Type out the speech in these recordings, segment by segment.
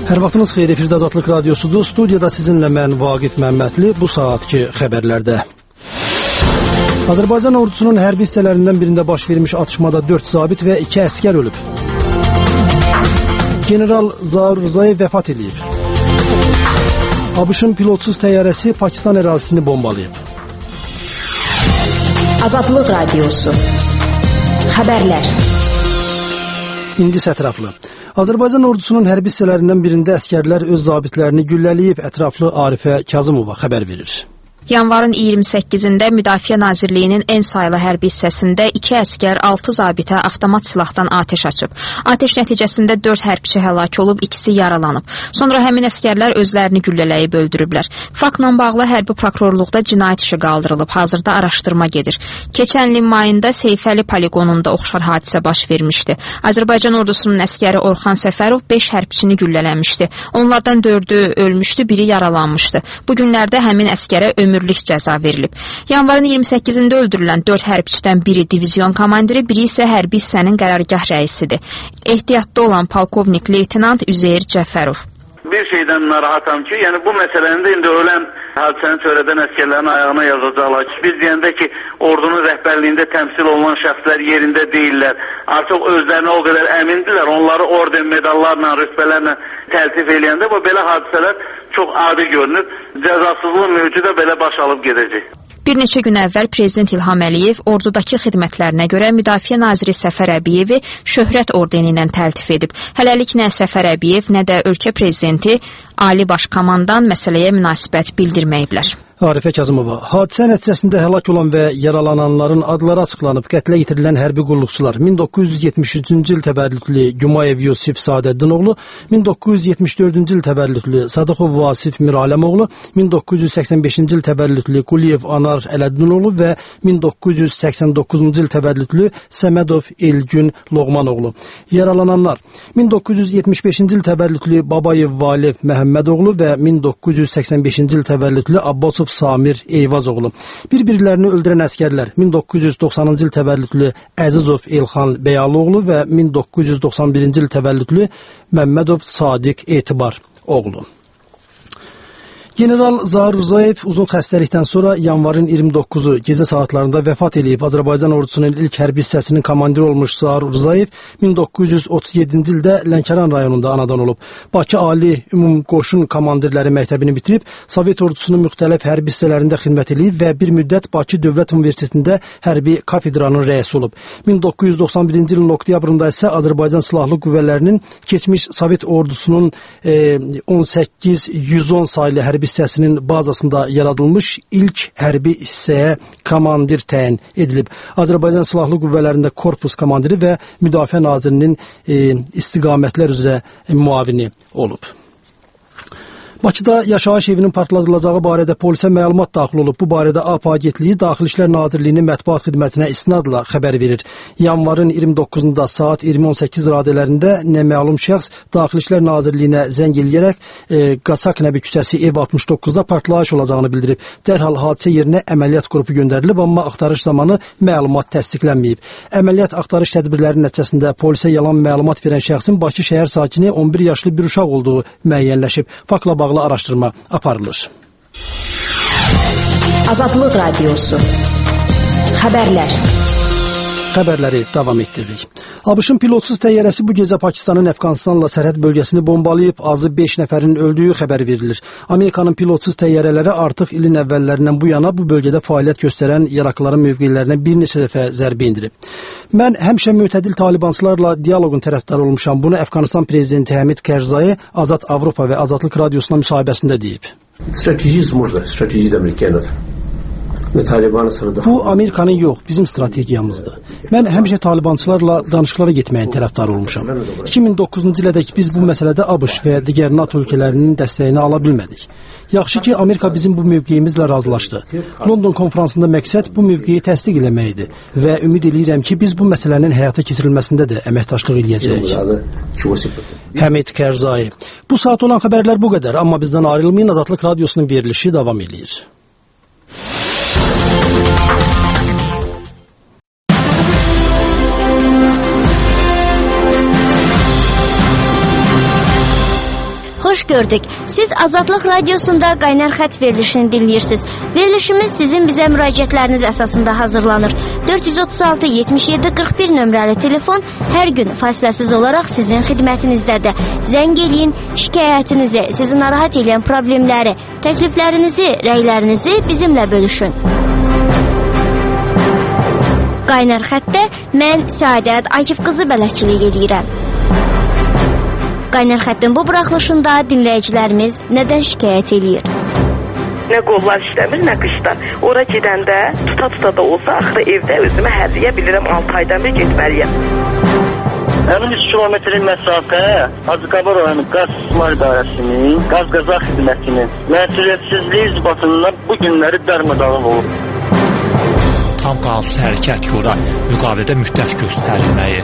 Hər vaxtınız xeyir, efirdə Azadlıq Radiosudur. Studiyada sizinlə mən Vaqif Məmmədli, bu saatki xəbərlərdə. Azərbaycan ordusunun hərbi hissələrindən birində baş vermiş atışmada 4 zabit və 2 əskər ölüb. General Zaur Rzayev vəfat edib. ABŞ-ın pilotsuz təyyarəsi Pakistan ərazisini bombalayıb. Azadlıq Radiosu. Xəbərlər. İndi ətraflı. Azərbaycan ordusunun hərbi hissələrindən birində əskərlər öz zabitlərini güllələyib, ətraflı Arifə Kazımova xəbər verir. Yanvarın 28-də Müdafiə Nazirliyinin ən sayılı hərbi hissəsində 2 əskər 6 zabitə avtomat silahdan atəş açıb. Atəş nəticəsində 4 hərbçi həlak olub, ikisi yaralanıb. Sonra həmin əskərlər özlərini güllələyib öldürüblər. Faktla bağlı hərbi prokurorluqda cinayət işi qaldırılıb. Hazırda araşdırma gedir. Keçən ilin mayında Seyfəli poligonunda oxşar hadisə baş vermişdi. Azərbaycan ordusunun əskəri Orxan Səfərov 5 hərbçini güllələmişdi. Onlardan 4'ü ölmüşdü, biri yaralanmışdı. Bu günlərdə həmin əskərə ömürlük cəza verilib. Yanvarın 28-də öldürülən 4 hərbçidən biri divizyon komandiri, biri isə hərbi hissənin qərargah rəisidir. Ehtiyatda olan polkovnik leytenant Üzeyir Cəfərov. Bir şeydən narahatam ki, yəni bu məsələndə indi ölən hadisəni törədən əskərlərin ayağına yazacaqlar ki, biz deyəndə ki, ordunun rəhbərliyində təmsil olunan şəxslər yerində deyirlər. Artıq özlərinə o qədər əmindirlər, onları orden medallarla, rütbələrlə təltif eləyəndə bu belə hadisələr çox adi görünür. Cəzasızlıq mövcud da belə baş alıb gedəcək. Bir neçə gün əvvəl Prezident İlham Əliyev ordudakı xidmətlərinə görə Müdafiə Naziri Səfər Əbiyevi şöhrət ordeni ilə təltif edib. Hələlik nə Səfər Əbiyev, nə də ölkə prezidenti Ali Baş Komandan məsələyə münasibət bildirməyiblər. Arifə Kazımova. Hadisə nəticəsində həlak olan və yaralananların adları açıqlanıb. Qətlə yetirilən hərbi qulluqçular 1973-cü il təvəllüdlü Gümayev Yusif Sadəddinoğlu, 1974-cü il təvəllüdlü Sadıqov Vasif Miraləmoğlu, 1985-ci il təvəllüdlü Quliyev Anar Ələddinoğlu və 1989-cu il təvəllüdlü Səmədov Elgün Loğmanoğlu. Yaralananlar 1975-ci il təvəllüdlü Babayev Valev Məhəmmədoğlu və 1985-ci il təvəllüdlü Abbasov Samir Eyvazoğlu. Bir-birlərini öldürən əskərlər 1990-cı il təvəllüdlü Əzizov Elxan Bəyaloğlu və 1991-ci il təvəllüdlü Məmmədov Sadiq Etibar oğlu. General Zaur Rzayev uzun xəstəlikdən sonra yanvarın 29-u gecə saatlarında vəfat edib. Azərbaycan ordusunun ilk hərbi hissəsinin komandiri olmuş Zaur Rzayev 1937-ci ildə Lənkəran rayonunda anadan olub. Bakı Ali Ümumqoşun Komandirləri məktəbini bitirib, Sovet ordusunun müxtəlif hərbi hissələrində xidmət edib və bir müddət Bakı Dövlət Universitetində hərbi kafedranın rəisi olub. 1991-ci ilin oktyabrında isə Azərbaycan Silahlı Qüvvələrinin keçmiş Sovet ordusunun 18-110 saylı hərbi hissəsinin bazasında yaradılmış ilk hərbi hissəyə komandir təyin edilib. Azərbaycan Silahlı Qüvvələrində korpus komandiri və Müdafiə Nazirinin istiqamətlər üzrə müavini olub. Bakıda yaşayış evinin partladılacağı barədə polisə məlumat daxil olub. Bu barədə AP agentliyi Daxili İşlər Nazirliyinin mətbuat xidmətinə isnadla xəbər verir. Yanvarın 29-da saat 20:18 radələrində naməlum şəxs Daxili İşlər Nazirliyinə zəng eləyərək Qaçaq Nəbi küçəsi ev 69-da partlayış olacağını bildirib. Dərhal hadisə yerinə əməliyyat qrupu göndərilib, amma axtarış zamanı məlumat təsdiqlənməyib. Əməliyyat axtarış tədbirləri nəticəsində polisə yalan məlumat verən şəxsin Bakı şəhər sakini 11 yaşlı bir uşaq olduğu müəyyənləşib. Faktla bağlı araşdırma aparılır. Azadlıq Radiosu. Xəbərlər. Xəbərləri davam etdiririk. ABŞ-ın pilotsuz təyyarəsi bu gecə Pakistanın Əfqanistanla sərhəd bölgəsini bombalayıb, azı 5 nəfərin öldüyü xəbər verilir. Amerikanın pilotsuz təyyarələri artıq ilin əvvəllərindən bu yana bu bölgədə fəaliyyət göstərən yaraqlıların mövqelərinə bir neçə dəfə zərbə endirib. Mən həmişə mütədil talibançılarla dialoqun tərəfdarı olmuşam. Bunu Əfqanistan prezidenti Həmid Karzai Azad Avropa və Azadlıq Radiosuna müsahibəsində deyib. Strateji amerikanlar. Bu Amerikanın yox, bizim strategiyamızdır. Mən həmişə talibançılarla danışıqlara getməyin tərəfdarı olmuşam. 2009-cu ilədək biz bu məsələdə ABŞ və digər NATO ölkələrinin dəstəyini ala bilmədik. Yaxşı ki, Amerika bizim bu mövqeyimizlə razılaşdı. London konferansında məqsəd bu mövqeyi təsdiq eləməkdir və ümid edirəm ki, biz bu məsələnin həyata keçirilməsində də əməkdaşlıq eləyəcəyik. Həmid Karzai. Bu saat olan xəbərlər bu qədər, amma bizdən ayrılmayın, Azadlıq Radiosunun verilişi davam edir. xoş gördük. Siz Azadlıq Radiosunda Qaynar Xət verilişini dinləyirsiniz. Verilişimiz sizin bizə müraciətləriniz əsasında hazırlanır. 436-77-41 nömrəli telefon hər gün fasiləsiz olaraq sizin xidmətinizdədir. Zəng eləyin, şikayətinizi, sizi narahat edən problemləri, təkliflərinizi, rəylərinizi bizimlə bölüşün. Qaynar Xətdə mən Səadət Akif qızı bələdçilik edirəm. Qaynar Xəttin bu buraxılışında dinləyicilərimiz nədən şikayət eləyir? Nə qollar işləmir, nə qışlar. Ora gedəndə tuta da olsa axırı evdə özümə hədiyyə bilirəm 6 aydan bir getməliyəm. Həmin 3 kilometrin məsafə Hacıqabur rayonu Qaz Sular İdarəsinin, Qaz-Qazaq xidmətinin məsuliyyətsizliyi isbatından bu günləri dərmadağın olur. Tam qanunsuz hərəkət yolda müqavilədə müddət göstərilməyi.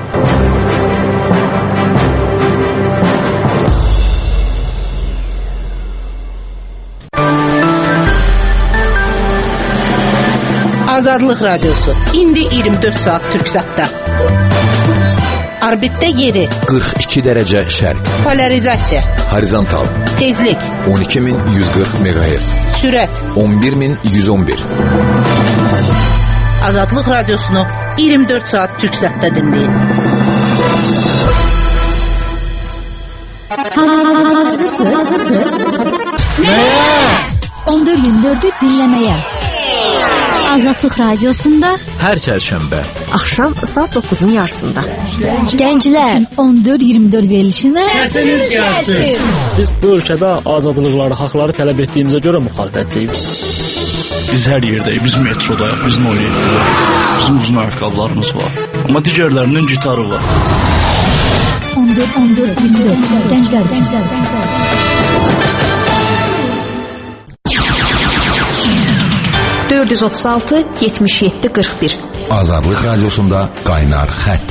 Azadlıq Radiosu. İndi 24 saat Türksatda. Orbitdə yeri 42 dərəcə şərq. Polarizasiya. Horizontal. Tezlik 12140 MHz. Sürət 11111. Azadlıq Radiosunu 24 saat Türksatda dinləyin. Hazırsınız? Nəyə? 14-24'ü dinləməyə. Azadlıq Radiosunda hər çərşənbə axşam saat 9'un yarısında. Gənclər 14-24 verilişinə səsiniz gəlsin. Biz bu ölkədə azadlıqları, haqları tələb etdiyimizə görə müxalifətçiyik. Biz hər yerdəyik, biz metrodayıq, biz noyetdəyik, bizim uzun ayaqqabılarımız var. Amma digərlərinin gitarı var. 14-24 Gənclər. 436-77-41 Azadlıq Radiosunda Qaynar Xət.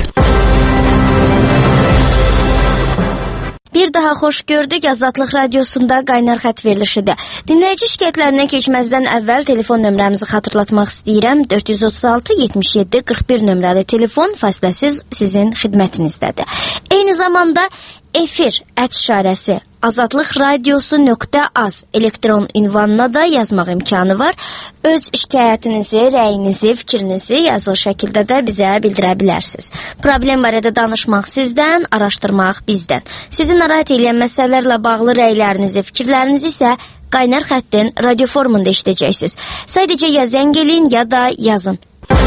Bir daha xoş gördük. Azadlıq Radiosunda Qaynar Xət verilişidir. Dinləyici şikayətlərinə keçməzdən əvvəl telefon nömrəmizi xatırlatmaq istəyirəm. 436-77-41 nömrəli telefon fasiləsiz sizin xidmətinizdədir. Eyni zamanda efir @ azadlıqradiosu.az elektron ünvanına da yazmaq imkanı var. Öz şikayətinizi, rəyinizi, fikrinizi yazılı şəkildə də bizə bildirə bilərsiniz. Problem barədə danışmaq sizdən, araşdırmaq bizdən. Sizi narahat edən məsələlərlə bağlı rəylərinizi, fikirlərinizi isə Qaynar Xəttin radio formunda eşidəcəksiniz. Sadəcə ya zəng eləyin, ya da yazın.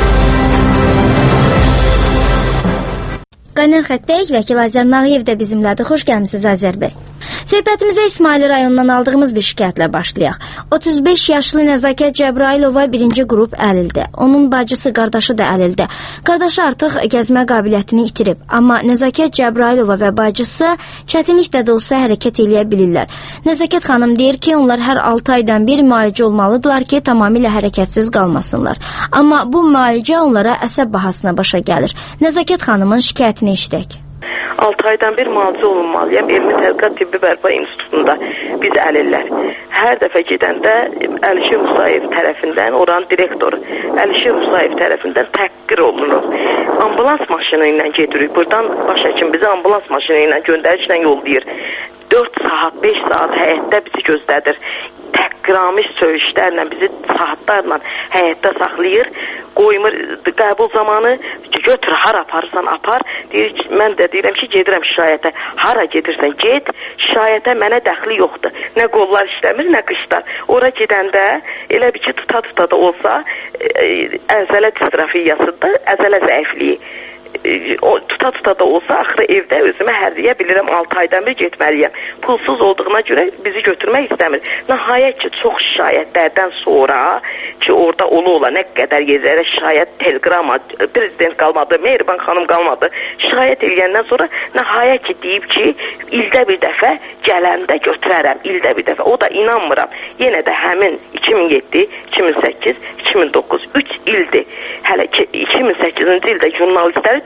Qaynar Xətdəyik, vəkil Azər Nağıyev də bizimlədir. Xoş gəlmisiniz Azər bəy. Söhbətimizə İsmail rayonundan aldığımız bir şikayətlə başlayaq. 35 yaşlı Nəzakət Cəbrailova birinci qrup əlildir. Onun bacısı, qardaşı da əlildir. Qardaşı artıq gəzmə qabiliyyətini itirib. Amma Nəzakət Cəbrailova və bacısı çətinliklə də olsa hərəkət eləyə bilirlər. Nəzakət xanım deyir ki, onlar hər 6 aydan bir müalicə olmalıdırlar ki, tamamilə hərəkətsiz qalmasınlar. Amma bu müalicə onlara əsəb bahasına başa gəlir. Nəzakət xanımın şikayətini eşidək. 6 aydan bir müalicə olunmalıyam Elmi Tədqiqat Tibbi Bərpa İnstitutunda biz əlillər. Hər dəfə gedəndə Əlişir Musayev tərəfindən, oranın direktoru Əlişir Musayev tərəfindən təhqir olunuruq. Ambulans maşını ilə gedirik. Buradan baş həkim bizi ambulans maşını ilə göndərişlə yollayır. 4 saat, 5 saat həyətdə bizi gözlədir. Təhqiramış söyüşlərlə bizi saatlarla həyətdə saxlayır. Qoymur qəbul zamanı götür, hara aparırsan apar. Deyir, mən də deyirəm ki, gedirəm şikayətə. Hara gedirsən get, şikayətə mənə dəxli yoxdur. Nə qollar işləmir, nə qışlar. Ora gedəndə elə bir ki, tuta da olsa əzələ distrofiyasıdır, əzələ zəifliyi. Tuta da olsa axırı evdə özümə hədiyyə bilirəm 6 aydan bir getməliyəm. Pulsuz olduğuna görə bizi götürmək istəmir. Nəhayət ki, çox şikayətlərdən sonra ki, orada ola nə qədər yerlərə şikayət, telegrama, prezident qalmadı, Mehriban xanım qalmadı. Şikayət eləyəndən sonra nəhayət ki, deyib ki, ildə bir dəfə gələndə götürərəm, ildə bir dəfə. O da inanmıram. Yenə də həmin 2007, 2008, 2009, 3 ildir. Hələ ki, 2008-ci ildə jurnalistləri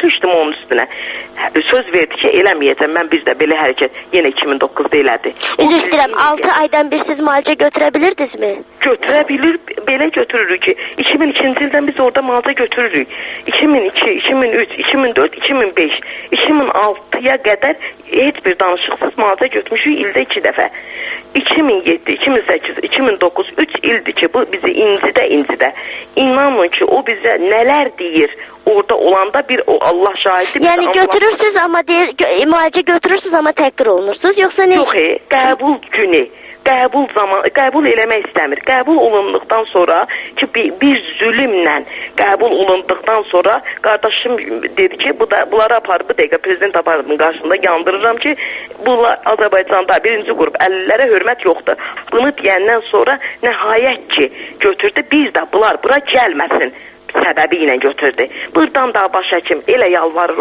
düşdüm onun üstünə. Söz verdi ki, eləməyəcəm, mən bizdə belə hərəkət yenə 2009-da elədi. Üzr istəyirəm, 6 aydan bir siz müalicə götürə bilirdinizmi? Götürə bilir, belə götürürük ki, 2002-ci ildən biz orada müalicə götürürük. 2002, 2003, 2004, 2005, 2006-ya qədər heç bir danışıqsız müalicə götürmüşük ildə 2 dəfə. 2007, 2008, 2009, 3 ildir ki, bu bizi incidə. İnanın ki, o bizə nələr deyir. Orada olanda bir o Allah şahidi. Yəni götürürsünüz amma deyir, müalicə götürürsünüz amma təhqir olunursunuz, yoxsa nə? Yox, qəbul günü. Qəbul eləmək istəmir. Qəbul olunduqdan sonra ki bir zülmlə qəbul olunduqdan sonra qardaşım dedi ki, bunları aparıb bu dəqiqə prezident aparatının qarşısında yandırıram ki, bunlar Azərbaycanda birinci qrup əlillərə hörmət yoxdur. Bunu deyəndən sonra nəhayət ki götürdü, bir də bunlar bura gəlməsin səbəbi ilə götürdü. Buradan da baş həkim elə yalvarır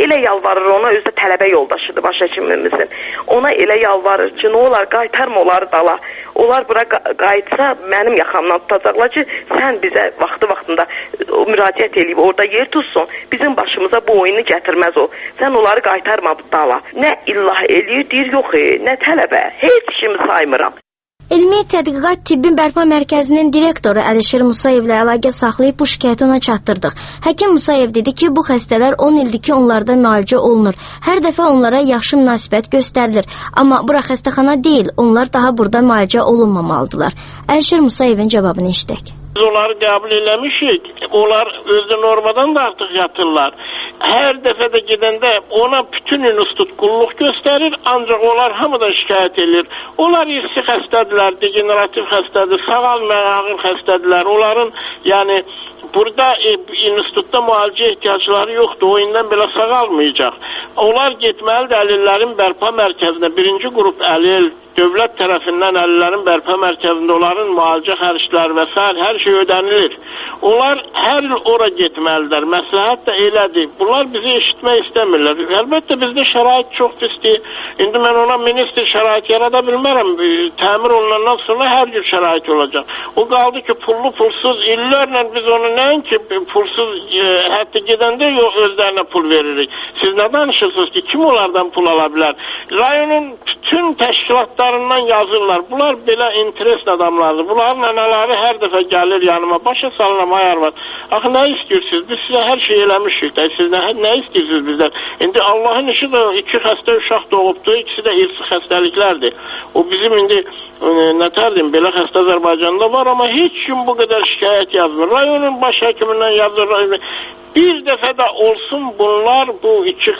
ona, özü də tələbə yoldaşıdır baş həkimimizin. Ona elə yalvarır ki, nə olar, qaytarma onları dala. Onlar bura qayıtsa mənim yaxamdan tutacaqlar ki, sən bizə vaxtında müraciət edib orada yer tutsun, bizim başımıza bu oyunu gətirməz o. Sən onları qaytarma dala. Nə illah eləyir, deyir yox, nə tələbə, heç kimi saymıram. Elmi Tədqiqat Tibbi Bərpa Mərkəzinin direktoru Əlişir Musayevlə əlaqə saxlayıb bu şikayəti ona çatdırdıq. Həkim Musayev dedi ki, bu xəstələr 10 ildir ki, onlarda müalicə olunur. Hər dəfə onlara yaxşı münasibət göstərilir. Amma bura xəstəxana deyil, onlar daha burada müalicə olunmamalıdırlar. Əlişir Musayevin cavabını eşitdik. Biz onları qəbul eləmişik. Onlar özü normadan da artıq yatırlar. Hər dəfədə gedəndə ona bütün institut qulluq göstərir, ancaq onlar hamıdan şikayət edir. Onlar irsi xəstədirlər, degenerativ xəstədir, sağal ağır xəstədirlər. Onların, yəni, burada institutda müalicə ehtiyacları yoxdur, o indən belə sağalmayacaq. Onlar getməlidir əlillərin bərpa mərkəzinə, birinci qrup əlil, dövlət tərəfindən əlillərin bərpa mərkəzində onların müalicə xərcləri və s. hər şey ödənilir. Onlar hər il ora getməlidir. Məsləhət də elədir. Bunlar bizi eşitmək istəmirlər. Əlbəttə bizdə şərait çox pisdir. İndi mən ona ministr şərait yarada bilmərəm. Təmir olunandan sonra hər gün şərait olacaq. O qaldı ki, pullu pulsuz illərlə biz onu nəinki pulsuz hətta gedəndə özlərinə pul veririk. Siz nə danışırsınız ki, kim onlardan pul ala bilər? Rayonun bütün təşkilatlarından yazırlar. Bunlar belə interes adamlardır. Bunların anaları hər dəfə gəlir yanıma. Başa salıram, ay arvad. Axı, nə istəyirsiniz? Biz sizə hər şey eləmişik. Siz nə istəyirsiniz bizdən? İndi Allahın işi də 2 xəstə uşaq doğubdur. İkisi də irsi xəstəliklərdir. O bizim indi nətərdim, belə xəstə Azərbaycanda var, amma heç kim bu qədər şikayət yazmır. Rayonun baş həkimindən yazır. Bir dəfə də olsun bunlar, bu 2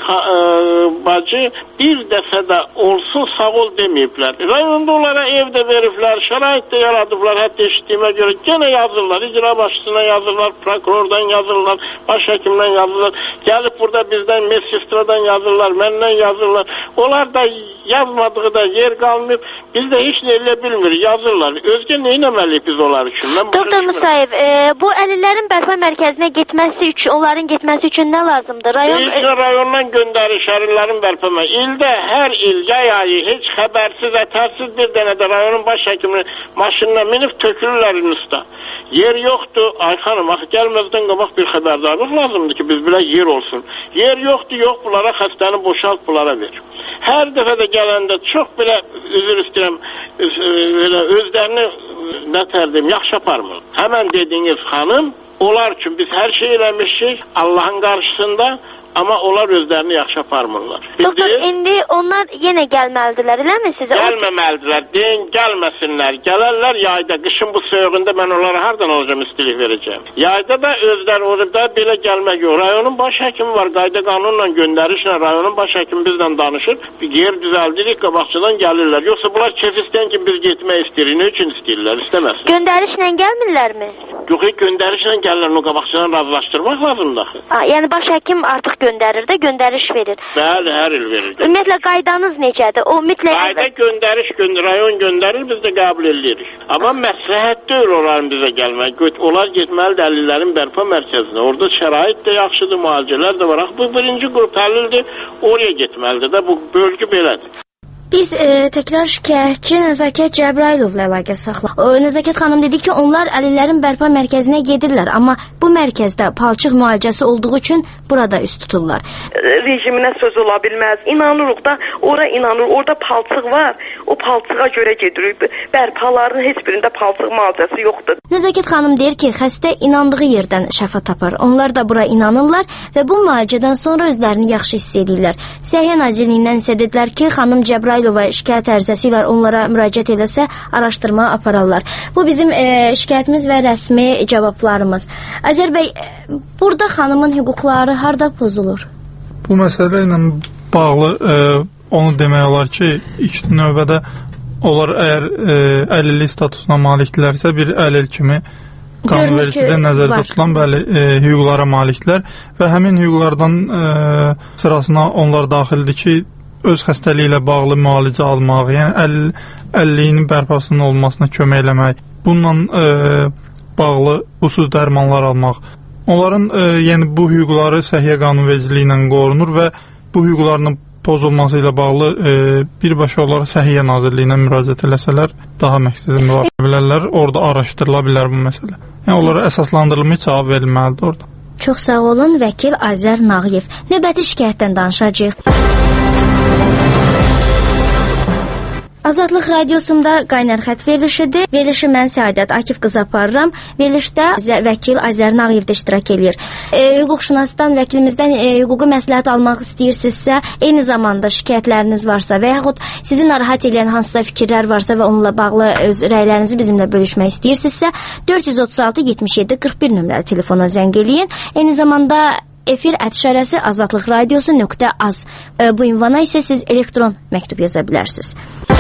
bacı, bir dəfə də olsun sağ ol deməyiblər. Rayonda onlara ev də veriblər, şərait də yaradıblar, hətta eşitdiyimə görə genə yazırlar, icra başçısına yazırlar, prokurordan yazırlar, baş həkimdən yazırlar, gəlib burada bizdən medsestradan yazırlar, məndən yazırlar. Onlar da yazmadığı da yer qalmayıb, biz də heç nə elə bilmirik, yazırlar. Özgə nə eləməliyik biz onlar üçün? Doktor Musayev, bu əlillərin bərpa mərkəzinə getməsi üçün, onların getməsi üçün nə lazımdır? Rayondan göndərir şəhərlərin bərpa mərkəzinə. İldə, hər il, yay ayı, heç xəbərsiz, ətərsiz bir dənə də rayonun baş həkiminin maşınına minib tökülürlər üstə. Yer yoxdur, ay xanım, axı gəlməzdən qabaq bir xəbərdarlıq lazımdır ki, biz belə yer olsun. Yer yoxdur, yox, bunlara xəstəni boşalt, bunlara ver. Hər dəfə də gələndə çox belə, üzr istəyirəm, özlərini, nətərdim, yaxşı aparmır. Həmən dediyiniz xanım, onlar üçün biz hər şey eləmişik Allahın qarşısında, amma onlar özlərini yaxşı aparmırlar. Doktor, indi onlar yenə gəlməlidirlər, eləmi sizə? Gəlməməlidirlər, deyin, gəlməsinlər. Gələrlər yayda, qışın bu soyuğunda mən onlara hardan olacağım, istilik verəcəyim. Yayda da özləri orada belə gəlmək yox. Rayonun baş həkimi var, qayda qanunla göndərişlə, rayonun baş həkimi bizlə danışır, yer düzəldirik, qabaqçıdan gəlirlər. Yoxsa bunlar kef istəyən ki, biz getmək istəyirik, nə üçün istəyirlər, istəməsin. Göndərişlə gəlmirlərmi? Yox, göndərişlə gəlirlər, o qabaqçıdan razılaşdırmaq lazımdır. Yəni baş həkim artıq göndərir də, göndəriş verir. Bəli, hər il verir. Ümumiyyətlə qaydanız necədir? O mütləq qayda göndəriş, rayon göndərir, biz də qəbul edirik. Amma məsləhət deyil onların bizə gəlmək. Onlar getməlidir əlillərin bərpa mərkəzinə. Orada şərait də yaxşıdır, müalicələr də var. Bu birinci qrup əlildir, oraya getməlidir də, bu bölgü belədir. Biz təkrar şikayətçi Nəzakət Cəbrailovla əlaqə saxladıq. Nəzakət xanım dedi ki, onlar əlillərin bərpa mərkəzinə gedirlər, amma bu mərkəzdə palçıq müalicəsi olduğu üçün burada üst tuturlar. Rejiminə söz ola bilməz. İnanırıq da, orada palçıq var. O palçığa görə gedirik. Bərpaların heç birində palçıq müalicəsi yoxdur. Nəzakət xanım deyir ki, xəstə inandığı yerdən şəfa tapar. Onlar da bura inanırlar və bu müalicədən sonra özlərini yaxşı hiss edirlər. Səhiyyə Nazirliyindən isə dedilər ki, xanım Cəbrailova şikayət ərizəsi ilə onlara müraciət eləsə, araşdırma apararlar. Bu bizim şikayətimiz və rəsmi cavablarımız. Azər bəy, burada xanımın hüquqları harda pozulur? Bu məsələ ilə bağlı onu demək olar ki, ilk növbədə onlar əgər əlillik statusuna malikdirlərsə, bir əlil kimi qanunvericidə nəzərdə tutulan hüquqlara malikdirlər və həmin hüquqlardan sırasına onlar daxildir ki, öz xəstəliyi ilə bağlı müalicə almaq, yəni əlilliyinin bərpasının olmasına kömək eləmək, bununla bağlı usul dərmanlar almaq. Onların yəni bu hüquqları Səhiyyə Qanunvericiliyi ilə qorunur və bu hüquqların pozulması ilə bağlı birbaşa olaraq Səhiyyə Nazirliyinə müraciət eləsələr daha məqsədində var bilərlər, orada araşdırıla bilər bu məsələ. Yəni onlara əsaslandırılmış cavab verilməlidir orada. Çox sağ olun, vəkil Azər Nağıyev. Növbəti şikayətdən danışacağıq. Azadlıq Radiosunda Qaynar Xətt verilişidir. Verilişi mən Səadət Akif qızı aparıram. Verilişdə vəkil Azər Nağıyev də iştirak edir. Hüquqşünasdan, vəkilimizdən hüquqi məsləhət almaq istəyirsinizsə, eyni zamanda şikayətləriniz varsa və yaxud sizi narahat edən hansısa fikirlər varsa və onunla bağlı öz rəylərinizi bizimlə bölüşmək istəyirsinizsə, 436-77-41 nömrəli telefona zəng eləyin. Eyni zamanda efir @şərəsi azadlıqradiosu.az bu ünvana isə siz elektron məktub yaza bilərsiniz.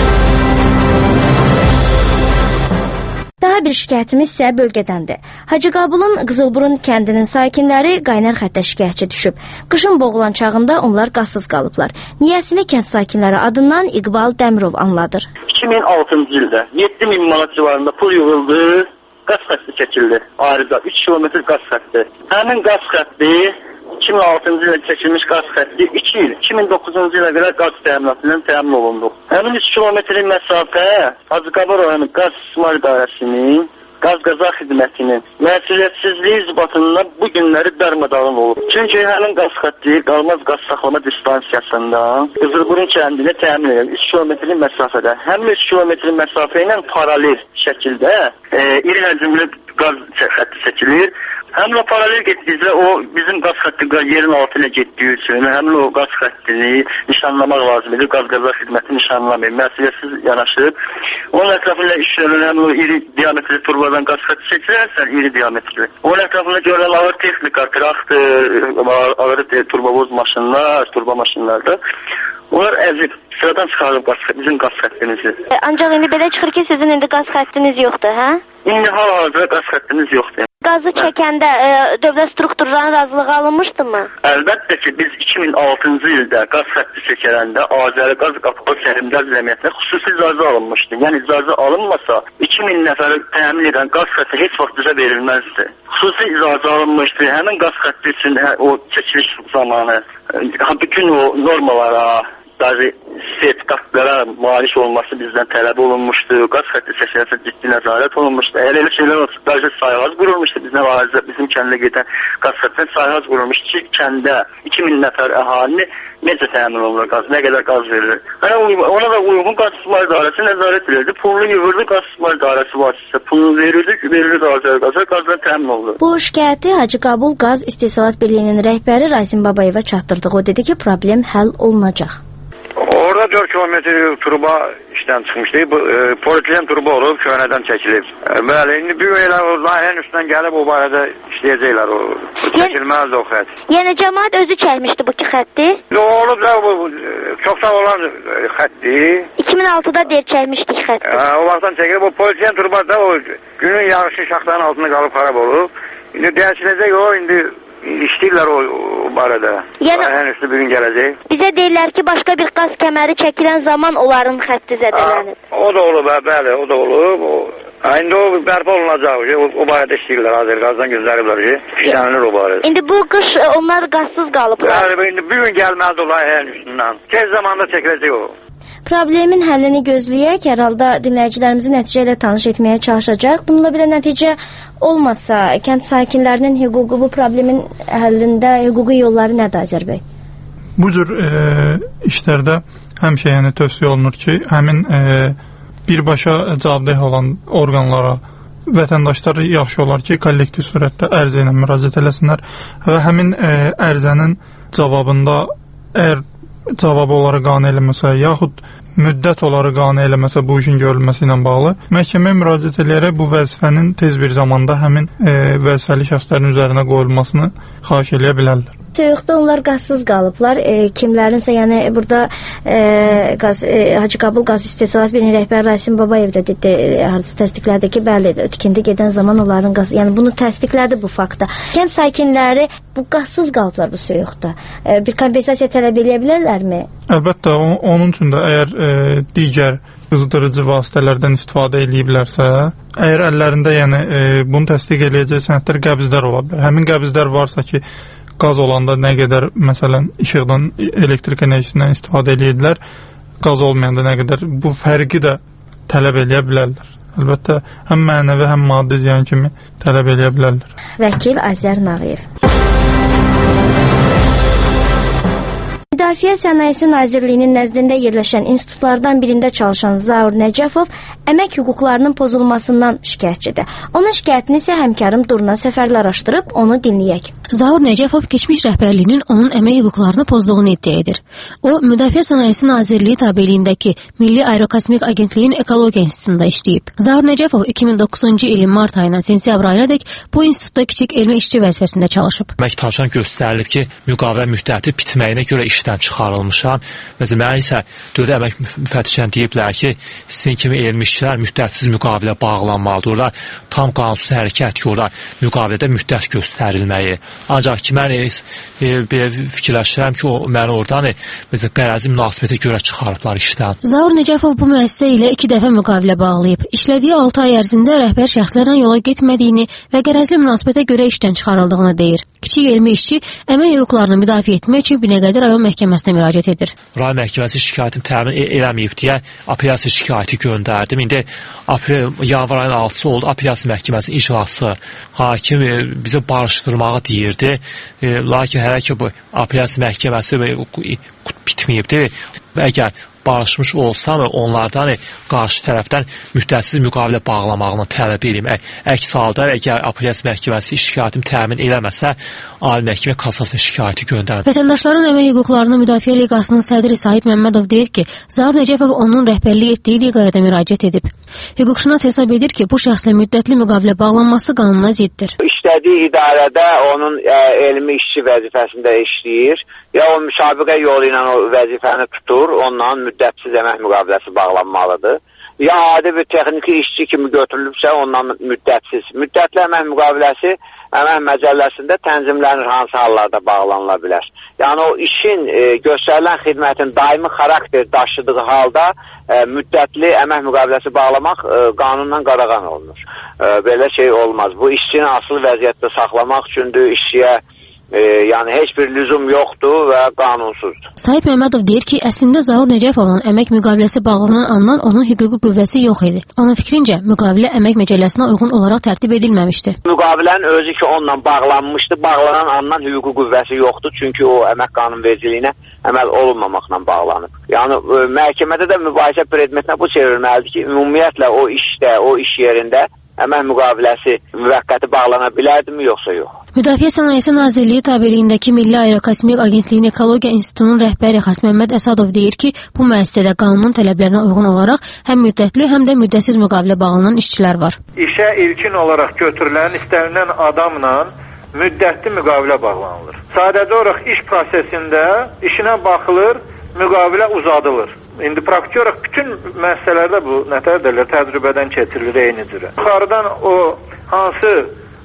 Daha bir şikayətimiz isə bölgədəndir. Hacıqabulun Qızılburun kəndinin sakinləri Qaynar Xəttə şikayətçi düşüb. Qışın boğulan çağında onlar qazsız qalıblar. Niyəsini kənd sakinləri adından İqbal Dəmirov anladır. 2006-cı ildə 7000 manat civarında pul yığıldı, qaz xətti çəkildi. Ayrıca 3 kilometr qaz xətti. Həmin qaz xətti 2006-cı ildə çəkilmiş qaz xətti 2 il, 2009-cu ilə qədər qaz təminatından təmin olundu. Həmin 3 kilometrin məsafə Hacıqabul rayonu Qaz İstismar İdarəsinin qaz-qaza xidmətinin məsuliyyətsizliyi zıbatından bu günləri darmadağın olub. Çünki həmin qaz xətti qalmaz qaz saxlama distansiyasından Qızılburun kəndinə təmin edir 3 kilometrin məsafədə. Həmin 3 kilometrin məsafə ilə paralel şəkildə iri həcmli qaz xətti çəkilir. Həmin o paralel getdikcə o bizim qaz xətti yerin altına getdiyi üçün həmin o qaz xəttini nişanlamaq lazımdır. Qaz-qaza xidməti nişanlamayır. Məsuliyyətsiz yanaşıb. Onun ətrafında işlənən həmin o iri diametrli turbadan qaz xətti çəkilərsə, iri diametrli. Onun ətrafında görülən ağır texnika, traktor, ağır turbovoz maşınlar, turba maşınlarda onlar əzib. Sıradan çıxarıb bizim qaz xəttimizi. Ancaq indi belə çıxır ki, sizin indi qaz xəttiniz yoxdur, hə? İndi hal-hazırda qaz xəttimiz yoxdur. Qazı çəkəndə dövlət strukturlarının razılığı alınmışdı mı? Əlbəttə ki, biz 2006-cı ildə qaz xətti çəkələndə Azəri Qaz Qapıqlı Səhmdar Cəmiyyətinə xüsusi icazə alınmışdı. Yəni icazə alınmasa 2000 nəfəri təmin edən qaz xətti heç vaxt bizə verilməzdi. Xüsusi icazə alınmışdı. Həmin qaz xətti üçün o çəkiliş zamanı bütün o normalara, sertifikatlara malik olması bizdən tələb olunmuşdu. Qaz xətti çəkilməsi ciddi nəzarət olunmuşdu. Əgər elə şeylər olsa, sayğaz qurulmuşdu. Bizim kəndə gedən qaz xəttinə sayğaz qurulmuşdu ki, kəndə 2000 nəfər əhalini necə təmin olunur qaz, nə qədər qaz verilir. Ona da uyğun qaz istismar idarəsi nəzarət edirdi. Pulunu yığırdı, qaz istismar idarəsi vasitəsilə pulunu verirdi Azəri qaza, qazdan təmin olunur. Bu şikayəti Hacıqabul Qaz İstehsalat Birliyinin rəhbəri Razim Babayeva çatdırdıq. O dedi ki, problem həll olunacaq. Orada 4 kilometr turba işdən çıxmışdı. Polietilen turba olub, köhnədən çəkilib. Bəli, indi bir elə o layihənin üstündən gəlib o barədə işləyəcəklər. Çəkilməzdir o xətt. Yəni cəmaət özü çəkmişdi bu ki xətti? Olub da çoxdan olan xəttdir. 2006-da deyir çəkmişdik xətti. O vaxtdan çəkilib. O polietilen turba da o günün yağışı şaxtanın altında qalıb xarab olub. İndi dəyişiləcək o, indi İşləyirlər o barədə. Yəni üstü bir gün gələcək. Bizə deyirlər ki, başqa bir qaz kəməri çəkilən zaman onların xətti zədələnib. O da olub, bəli, o da olub. İndi o bərpa olunacaq. O barədə işləyirlər, Azərqazdan gözləriblər ki, işlənilir o barədə. İndi bu qış onlar qazsız qalıblar. Bəli, indi bir gün gəlməlidir o layihənin üstündən. Tez zamanda çəkiləcək o. Problemin həllini gözləyək. Hər halda dinləyicilərimizi nəticə ilə tanış etməyə çalışacaq. Bununla belə nəticə olmasa, kənd sakinlərinin hüququ bu problemin həllində hüquqi yolları nədir Azər bəy? Bu cür işlərdə həmişə tövsiyə olunur ki, həmin birbaşa cavabdeh olan orqanlara vətəndaşlar yaxşı olar ki, kollektiv surətdə ərizə ilə müraciət eləsinlər və həmin ərizənin cavabında əgər cavabı onları qane eləməsə, yaxud müddət onları qane eləməsə bu işin görülməsi ilə bağlı məhkəməyə müraciət edərək bu vəzifənin tez bir zamanda həmin vəzifəli şəxslərin üzərinə qoyulmasını xahiş eləyə bilərlər. Soyuqda onlar qazsız qalıblar. Kimlərinsə, yəni burada Hacı Qabul Qaz İstehsalat Birliyi rəhbəri Rasim Babayev də dedi, təsdiqlədi ki, bəli, tikinti gedən zaman onların qaz, yəni bunu təsdiqlədi bu faktda. Kənd sakinləri bu qazsız qalıblar bu soyuqda. Bir kompensasiya tələb edə bilərlərmi? Əlbəttə, onun üçün də əgər digər qızdırıcı vasitələrdən istifadə ediblərsə, əgər əllərində bunu təsdiq eləyəcək sənədlər qəbzlər ola bilər. Həmin qəbzlər varsa ki, qaz olanda nə qədər, məsələn, işıqdan, elektrik enerjisindən istifadə edirlər, qaz olmayanda nə qədər, bu fərqi də tələb eləyə bilərlər. Əlbəttə, həm mənəvi, həm maddi ziyan kimi tələb eləyə bilərlər. Vəkil Azər Nağıyev. Müdafiə Sənayesi Nazirliyinin nəzdində yerləşən institutlardan birində çalışan Zaur Nəcəfov əmək hüquqlarının pozulmasından şikayətçidir. Onun şikayətini isə həmkarım Durna Səfərli araşdırıb, onu dinləyək. Zaur Nəcəfov keçmiş rəhbərliyinin onun əmək hüquqlarını pozduğunu iddia edir. O, Müdafiə Sənayesi Nazirliyi tabeliyindəki Milli Aerokosmik Agentliyin Ekologiya İnstitutunda işləyib. Zaur Nəcəfov 2009-cu ilin mart ayından sentyabr ayınadək bu institutda kiçik elmi işçi vəzifəsində çalışıb. Əməkdaşdan göstərilib ki, müqavilə müddəti bitməyinə görə işdən çıxarılmışam. Məsələn, mənə isə dövlət əmək müfəttişindən deyiblər ki, sizin kimi elmi işçilər müddətsiz müqavilə bağlanmalıdırlar. Tam qanunsuz hərəkət ki, orada müqavilədə müddət göstərilməyi. Ancaq ki, mən fikirləşirəm ki, məni oradan qərəzi münasibətə görə çıxarıblar işdən. Zaur Nəcəfov bu müəssisə ilə 2 dəfə müqavilə bağlayıb. İşlədiyi 6 ay ərzində rəhbər şəxslərlə yola getmədiyini və qərəzli münasibətə görə işdən çıxarıldığını deyir. Kiçik elmi işçi əmək hüquqlarını müdafiə etmək üçün Binəqədi rayon məhkəməsinə müraciət edir. Rayon məhkəməsi şikayətim təmin eləməyib deyə apellyasiya şikayəti göndərdim. İndi yanvar ayının 6-sı oldu, apellyasiya məhkəməsinin iclası. Hakim bizə barışdırmağı deyirdi. Lakin hələ ki bu apellyasiya məhkəməsi bitməyibdir. Və əgər barışmış olsam, onlardan qarşı tərəfdən müddətsiz müqavilə bağlamağını tələb edeyim. Əks halda, əgər apellyasiya məhkəməsi şikayətim təmin eləməsə, Ali Məhkəmə kassasiya şikayəti göndərir. Vətəndaşların əmək hüquqlarını müdafiə liqasının sədri Sahib Məmmədov deyir ki, Zaur Nəcəfov onun rəhbərlik etdiyi liqaya da müraciət edib. Hüquqşünas hesab edir ki, bu şəxslə müddətli müqavilə bağlanması qanuna ziddir. İşlədiyi idarədə onun elmi işçi vəzifəsində işləyir. Ya o müsabiqə yolu ilə o vəzifəni tutur, ondan müddətsiz əmək müqaviləsi bağlanmalıdır. Ya adi bir texniki işçi kimi götürülübsə, ondan müddətsiz. Müddətli əmək müqaviləsi əmək məcəlləsində tənzimlənir, hansı hallarda bağlanıla bilər. Yəni o işin göstərilən xidmətin daimi xarakter daşıdığı halda müddətli əmək müqaviləsi bağlamaq qanundan qadağan olunur. Belə şey olmaz. Bu işçini asılı vəziyyətdə saxlamaq üçündür, işçiyə yəni heç bir lüzum yoxdur və qanunsuzdur. Sahib Məmmədov deyir ki, əslində Zaur Nəcəfovun əmək müqaviləsi bağlanan andan onun hüquqi qüvvəsi yox idi. Onun fikrincə, müqavilə əmək məcəlləsinə uyğun olaraq tərtib edilməmişdi. Müqavilənin özü ki, onunla bağlanmışdı, bağlanan andan hüquqi qüvvəsi yoxdur, çünki o əmək qanunvericiliyinə əməl olunmamaqla bağlanıb. Yəni, məhkəmədə də mübahisə predmetinə bu çevrilməlidir ki, ümumiyyətlə o işdə, o iş yerində əmək müqaviləsi müvəqqəti bağlana bilərdimi, yoxsa yox? Müdafiə Sənayesi Nazirliyi tabeliyindəki Milli Aerokosmik Agentliyin Ekologiya İnstitutunun rəhbəri Xas Məmməd Əsadov deyir ki, bu müəssisədə qanunun tələblərinə uyğun olaraq həm müddətli, həm də müddətsiz müqavilə bağlanan işçilər var. İşə ilkin olaraq götürülən istənilən adamla müddətli müqavilə bağlanılır. Sadəcə olaraq iş prosesində işinə baxılır, müqavilə uzadılır. İndi praktik olaraq bütün müəssisələrdə bu nətər deyirlər, təcrübədən keçirilir eyni cürə. Yuxarıdan o hansı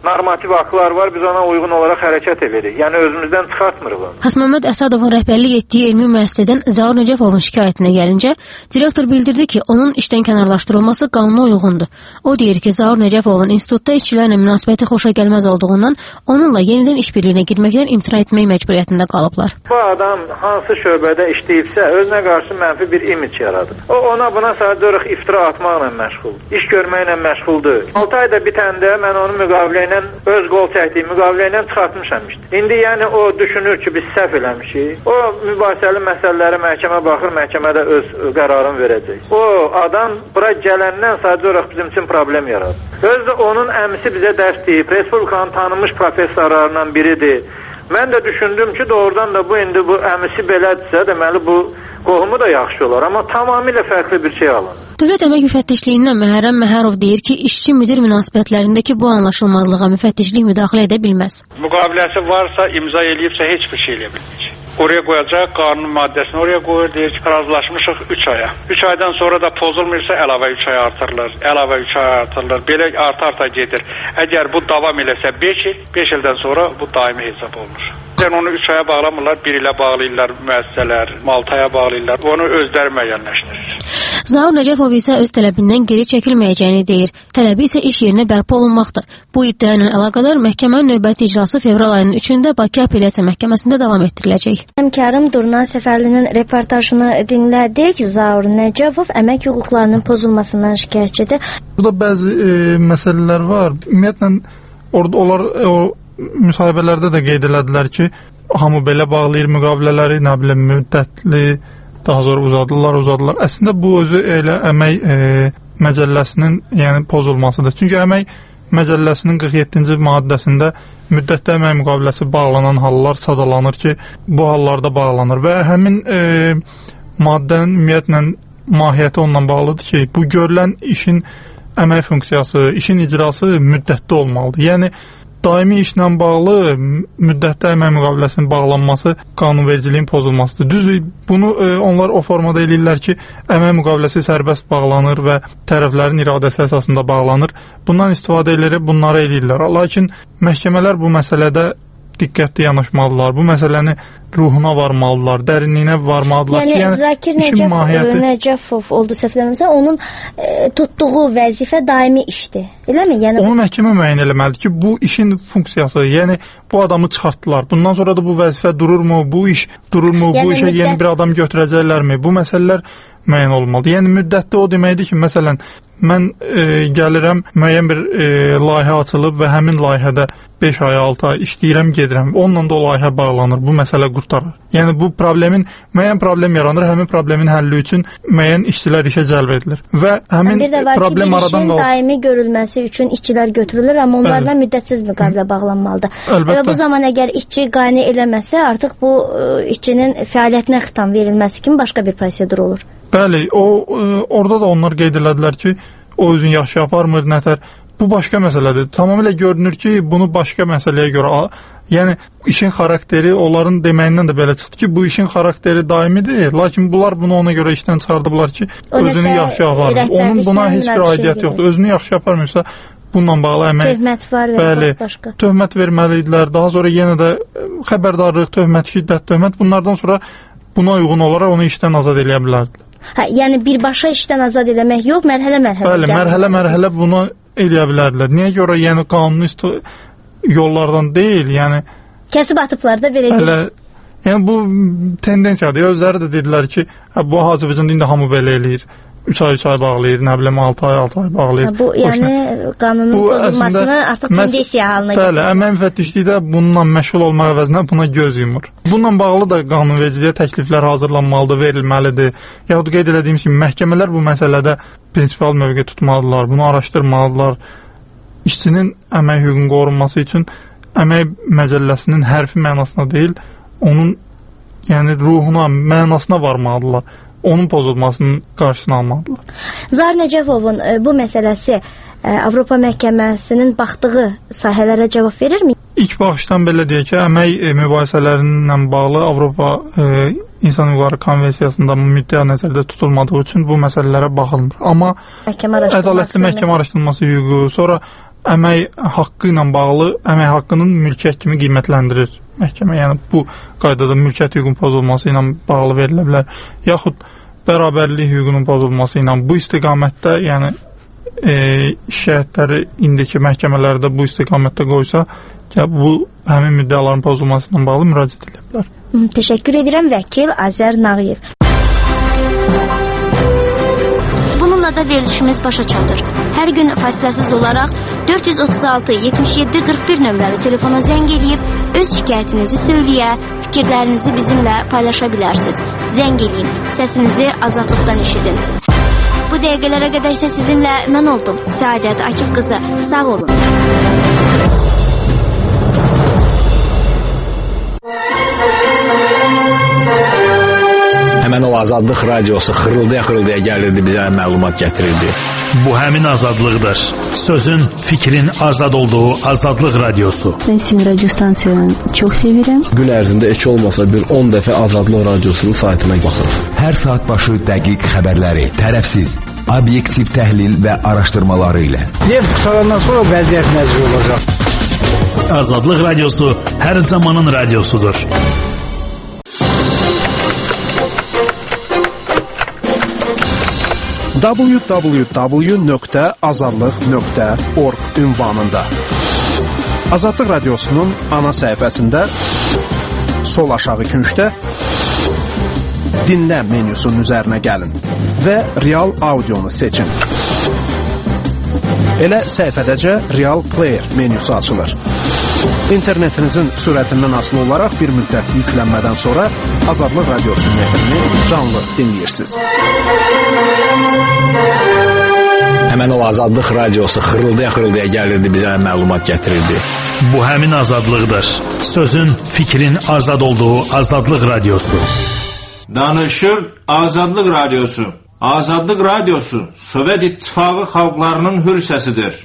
normativ haqlar var, biz ona uyğun olaraq hərəkət edirik. Yəni özümüzdən çıxartmırıq onu. Xasməmməd Əsədovun rəhbərlik etdiyi elmi müəssisədən Zaur Nəcəfovun şikayətinə gəlincə, direktor bildirdi ki, onun işdən kənarlaşdırılması qanuna uyğundur. O deyir ki, Zaur Nəcəfovun institutda işçilərlə münasibəti xoşa gəlməz olduğundan onunla yenidən işbirliyinə girməkdən imtina etmək məcburiyyətində qalıblar. Bu adam hansı şöbədə işləyibsə, özünə qarşı mənfi bir image yaradır. O ona buna sadəcə iftira atmaqla məşğul, iş görməklə məşğuldur. 6 ayda bitəndə mən onu müqavilə ilə öz qol çəkdiyi müqavilə ilə çıxartmışam işte. İndi yəni o düşünür ki, biz səhv eləmişik. O mübahisəli məsələlərə məhkəmə baxır, məhkəmədə öz qərarını verəcək. O adam bura gələndən sadəcə olaraq bizim üçün problem yaradır. Özü onun əmisi bizə dərs deyib, Respublikanın tanınmış professorlarından biridir. Mən də düşündüm ki, doğrudan da bu indi bu əmisi belədirsə, deməli bu qohumu da yaxşı olar, amma tamamilə fərqli bir şey alın. Dövlət Əmək Müfəttişliyindən Məhərrəm Məhərov deyir ki, işçi-müdir münasibətlərindəki bu anlaşılmazlığa müfəttişlik müdaxilə edə bilməz. Müqaviləsi varsa, imza eləyibsə heç bir şey eləyə bilməyəcək. Oraya qoyacaq, qanun maddəsini oraya qoyur, deyir ki, razılaşmışıq 3 aya. 3 aydan sonra da pozulmursa əlavə 3 ay artırılır, əlavə 3 ay artırılır, belə arta-arta gedir. Əgər bu davam eləsə 5 il, 5 ildən sonra bu daimi hesab olunur. Yəni onu 3 aya bağlamırlar, 1 ilə bağlayırlar müəssisələr, 6 aya bağlayırlar, onu özləri müəyyənləşdirir. Zaur Nəcəfov isə öz tələbindən geri çəkilməyəcəyini deyir. Tələbi isə iş yerinə bərpa olunmaqdır. Bu iddia ilə əlaqədar məhkəmənin növbəti icrası fevral ayının 3-də Bakı Apellyasiya Məhkəməsində davam etdiriləcək. Həmkarım Durna Səfərlinin reportajını dinlədik. Zaur Nəcəfov əmək hüquqlarının pozulmasından şikayətçidir. Burada bəzi məsələlər var. Ümumiyyətlə orada onlar o müsahibələrdə də qeyd elədilər ki, hamı belə bağlayır müqavilələri, nə bilim müddətli, daha sonra uzadırlar. Əslində bu özü elə əmək məcəlləsinin yəni pozulmasıdır. Çünki əmək məcəlləsinin 47-ci maddəsində müddətli əmək müqaviləsi bağlanan hallar sadalanır ki, bu hallarda bağlanır və həmin maddənin ümumiyyətlə mahiyyəti onunla bağlıdır ki, bu görülən işin əmək funksiyası, işin icrası müddətli olmalıdır. Yəni daimi işlə bağlı müddətli əmək müqaviləsinin bağlanması qanunvericiliyin pozulmasıdır. Düzdür, bunu onlar o formada eləyirlər ki, əmək müqaviləsi sərbəst bağlanır və tərəflərin iradəsi əsasında bağlanır. Bundan istifadə edərək bunları eləyirlər. Lakin məhkəmələr bu məsələdə diqqətli yanaşmalılar. Bu məsələni ruhuna varmalılar, dərinliyinə varmalılar. Yəni Zakir Nəcəfov oldu səhvləməmsə, onun tutduğu vəzifə daimi işdir. Eləmi? Yəni onu məhkəmə müəyyən eləməlidir ki, bu işin funksiyası, yəni bu adamı çıxartdılar. Bundan sonra da bu vəzifə dururmu, bu iş dururmu, yəni, bu işə yeni bir adam götürəcəklərmi? Bu məsələlər müəyyən olmalıdır. Yəni müddətli o deməkdir ki, məsələn, mən gəlirəm, müəyyən bir layihə açılıb və həmin layihədə 5 ay, 6 ay işləyirəm, gedirəm. Onunla da o layihə bağlanır, bu məsələ qurtarır. Yəni bu problemin, müəyyən problem yaranır, həmin problemin həlli üçün müəyyən işçilər işə cəlb edilir. Və həmin problem aradan qalır. Daimi görülməsi üçün işçilər götürülür, amma onlarla müddətsiz müqavilə bağlanmalıdır. Əlbəttə. Və bu zaman əgər işçi qane eləməsə, artıq bu işçinin fəaliyyətinə xitam verilməsi kimi başqa bir prosedur olur. Bəli, orada da onlar qeyd elədilər ki, o özünü yaxşı aparmır, nətər. Bu başqa məsələdir. Tamamilə görünür ki, bunu başqa məsələyə görə, yəni işin xarakteri onların deməyindən də belə çıxdı ki, bu işin xarakteri daimidir, lakin bunlar bunu ona görə işdən çıxardıblar ki, özünü yaxşı aparmır. Onun buna heç bir aidiyyəti yoxdur. Özünü yaxşı aparmırsa, bununla bağlı əmək... Töhmət var və başqa. Töhmət verməlidirlər. Daha sonra yenə də xəbərdarlıq, töhmət, şiddət, töhmət. Bunlardan sonra buna uyğun olaraq onu işdən azad eləyə bilərdilər. Yəni birbaşa işdən azad eləmək yox, mərhələ-mərhələ. Bəli, mərhələ-mərhələ bunu eləyə bilərdilər. Niyə görə? Yəni qanuni yollardan deyil, yəni kəsib atıblar da belə deyil. Yəni bu tendensiyadır. Özləri də dedilər ki, bu Azərbaycanda indi hamı belə eləyir. 3 ay bağlayır, nə bilim 6 ay bağlayır. Bu yəni qanunun pozulmasını artıq tendensiya halına gətirir. Bəli, əmək müfəttişlikdə bununla məşğul olmaq əvəzinə buna göz yumur. Bununla bağlı da qanunvericiliyə təkliflər hazırlanmalıdır, verilməlidir. Yaxud qeyd etdiyimiz kimi məhkəmələr bu məsələdə prinsipial mövqe tutmalıdırlar, bunu araşdırmalıdırlar. İşçinin əmək hüququnun qorunması üçün əmək məcəlləsinin hərfi mənasına deyil, onun yəni ruhuna, mənasına varmalıdırlar. Onun pozulmasının qarşısını almalıdırlar. Zaur Nəcəfovun bu məsələsi Avropa Məhkəməsinin baxdığı sahələrə cavab verirmi? İlk baxışdan belə deyək ki, əmək mübahisələrinlə bağlı Avropa İnsan Hüquqları Konvensiyasında müddəa nəzərdə tutulmadığı üçün bu məsələlərə baxılmır. Amma ədalətli məhkəmə araşdırılması hüququ, sonra əmək haqqı ilə bağlı əmək haqqının mülkiyyət kimi qiymətləndirir məhkəmə. Yəni bu qaydada mülkiyyət hüququnun pozulması ilə bağlı verilə bilər. Yaxud bərabərlik hüququnun pozulması ilə bu istiqamətdə, yəni şikayətləri indiki məhkəmələrdə bu istiqamətdə qoysa, bu həmin müddəaların pozulması ilə bağlı müraciət edilə bilər. Təşəkkür edirəm vəkil Azər Nağıyev. Bununla da verilişimiz başa çatır. Hər gün fasiləsiz olaraq 436-77-41 nömrəli telefona zəng eləyib öz şikayətinizi söyləyə, fikirlərinizi bizimlə paylaşa bilərsiniz. Zəng eləyin, səsinizi azadlıqdan eşidin. Bu dəqiqələrə qədər isə sizinlə mən oldum. Səadət Akif qızı, sağ olun. Həmən o Azadlıq radiosu xırıldaya-xırıldaya gəlirdi, bizə məlumat gətirirdi. Bu həmin azadlıqdır. Sözün, fikrin azad olduğu Azadlıq radiosu. Ben sizin radyo stansiyanı çok severim. Gün ərzində heç olmasa bir 10 dəfə Azadlıq radiosunun saytına baxırıq. Hər saat başı dəqiq xəbərləri, tərəfsiz, obyektiv təhlil və araşdırmaları ilə. Neft qutarandan sonra vəziyyət nəzir olacaq. Azadlıq radiosu hər zamanın radiosudur. www.azadlıq.org ünvanında Azadlıq radiosunun ana səhifəsində sol aşağı küncdə dinlə menyusunun üzərinə gəlin və real audionu seçin. Elə səhifədəcə Real Player menyusu açılır. İnternetinizin sürətindən asılı olaraq bir müddət yüklənmədən sonra Azadlıq radiosunun nefrini canlı dinləyirsiniz. Həmən o Azadlıq radiosu xırıldaya-xırıldaya gəlirdi, bizə məlumat gətirirdi. Bu həmin azadlıqdır. Sözün, fikrin azad olduğu Azadlıq radiosu. Danışır Azadlıq radiosu. Azadlıq radiosu Sovet İttifaqı xalqlarının hür səsidir.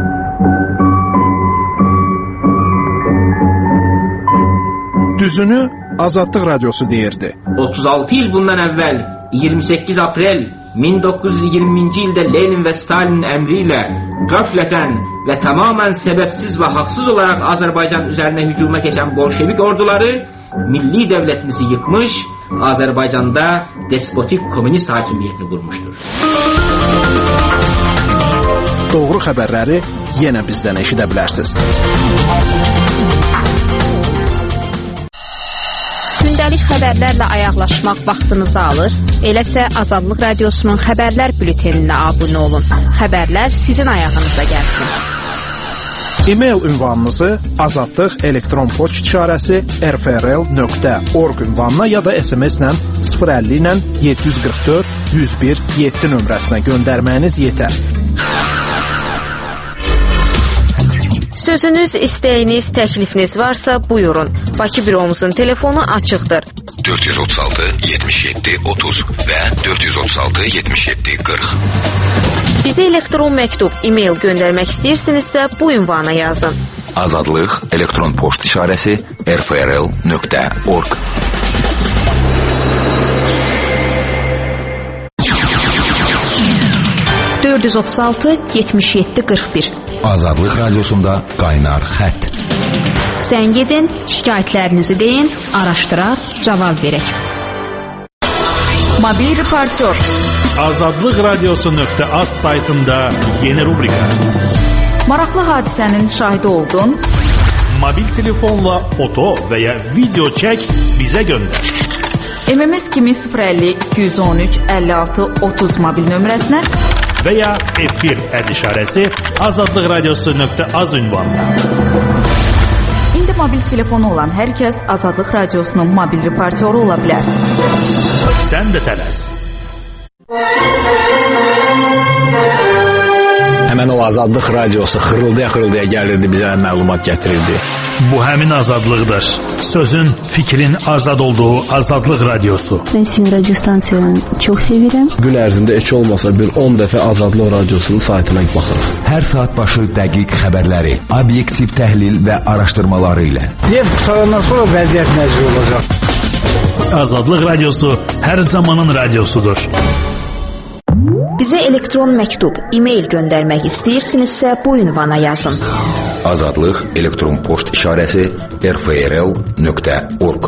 Düzünü Azadlıq radiosu deyirdi. 36 il bundan əvvəl 28 aprel 1920-ci ildə Lenin və Stalinin əmri ilə qaflətən və tamamən səbəbsiz və haqsız olaraq Azərbaycan üzərinə hücuma keçən bolşevik orduları milli dövlətimizi yıkmış, Azərbaycanda despotik komünist hakimiyyətini qurmuşdur. Doğru xəbərləri yenə bizdən eşidə bilərsiniz. Gündəlik xəbərlərlə ayaqlaşmaq vaxtınızı alır. Eləsə Azadlıq radiosunun xəbərlər bülteninə abunə olun. Xəbərlər sizin ayağınıza gəlsin. E-mail ünvanınızı azadlıq elektron poçt işarəsi rfrl.org ünvanına ya da SMS-lə 050 ilə 744 101 7 nömrəsinə göndərməyiniz yetər. Sözünüz, istəyiniz, təklifiniz varsa buyurun. Bakı büromuzun telefonu açıqdır. 436 77 30 və 436 77 40. Bizə elektron məktub, e-mail göndərmək istəyirsinizsə bu ünvana yazın. Azadlıq elektron poçt işarəsi rfrl.org. (436-77-41) Azadlıq radiosunda qaynar xətt. Zəng edin, şikayətlərinizi deyin, araşdıraq, cavab verək. Mobil reportyor. Azadlıq radiosu.az saytında yeni rubrika. Maraqlı hadisənin şahidi oldun. Mobil telefonla foto və ya video çək, bizə göndər. MMS kimi 050 213 56 30 mobil nömrəsinə və ya efir işarəsi Azadlıq radiosu.az ünvanına. İndi mobil telefonu olan hər kəs Azadlıq radiosunun mobil reportyoru ola bilər. Sən də tələs. Həmən o Azadlıq radiosu xırıldaya-xırıldaya gəlirdi, bizə məlumat gətirirdi. Bu həmin azadlıqdır. Sözün, fikrin azad olduğu Azadlıq radiosu. Ben sizin radyo stansiyanı çok severim. Gün ərzində heç olmasa bir 10 dəfə Azadlıq radiosunun saytına baxırıq. Hər saat başı dəqiq xəbərləri, obyektiv təhlil və araşdırmaları ilə. Neft qutarandan sonra vəziyyət nəzir olacaq. Azadlıq radiosu hər zamanın radiosudur. Bizə elektron məktub, e-mail göndərmək istəyirsinizsə bu ünvana yazın. Azadlıq elektron poçt işarəsi rfrl.org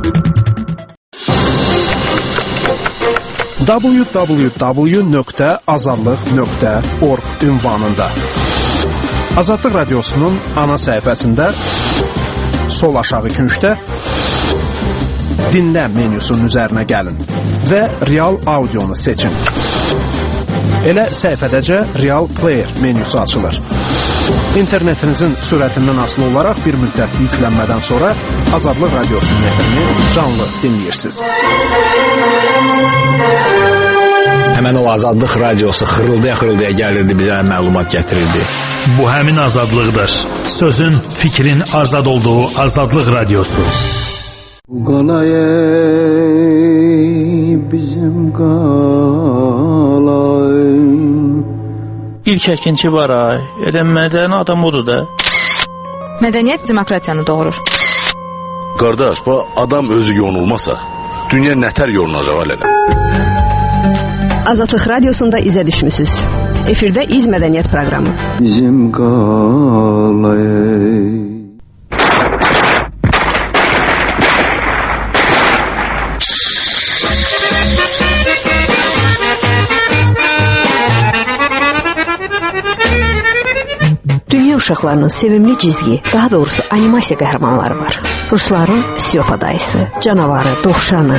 www.azadlıq.org ünvanında Azadlıq Radiosunun ana səhifəsində sol aşağı küncdə Dinlə menyusunun üzərinə gəlin və Real Audionu seçin. Elə səhifədəcə Real Player menyusu açılır. İnternetinizin sürətindən asılı olaraq bir müddət yüklənmədən sonra Azadlıq Radiosunun efrini canlı dinləyirsiniz. Həmən o Azadlıq Radiosu xırıldaya-xırıldaya gəlirdi, bizə məlumat gətirirdi. Bu həmin azadlıqdır. Sözün, fikrin azad olduğu Azadlıq Radiosu. Qalay bizim qalay. İlk əkinçi var ay. Elə mədəni adam odur da. Mədəniyyət demokratiyanı doğurur. Qardaş, bu adam özü yonulmasa, dünya nətər yonulacaq elələ. Azadlıq Radiosunda izə düşmüsünüz. Efirdə İz Mədəniyyət proqramı. Bizim qalay. Dünya uşaqlarının sevimli cizgi, daha doğrusu animasiya qəhrəmanları var. Rusların Styopa dayısı, canavarı, dovşanı.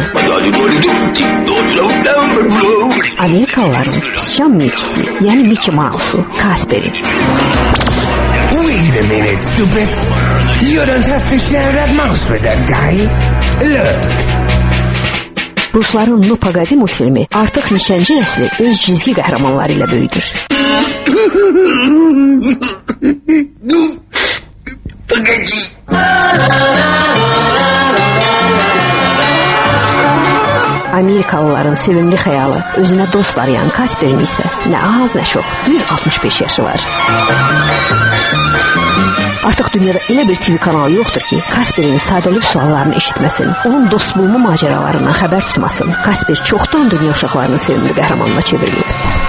Amerikalıların Sıçan Mixi, yəni Mickey Mouse'u, Kasper'i. Wait a minute, stupid. You don't have to share that mouse with that guy. Look. Rusların No Pagadi multfilmi artıq neçənci nəsli öz cizgi qəhrəmanları ilə böyüdür. Amerikalıların sevimli xəyalı, özünə dost arayan Kasper'in isə nə az nə çox, düz 65 yaşı var. Artıq dünyada elə bir TV kanalı yoxdur ki, Kasper'in sadəlif suallarını eşitməsin, onun dost bulma macəralarından xəbər tutmasın. Kasper çoxdan dünya uşaqlarının sevimli qəhrəmanına çevrilib.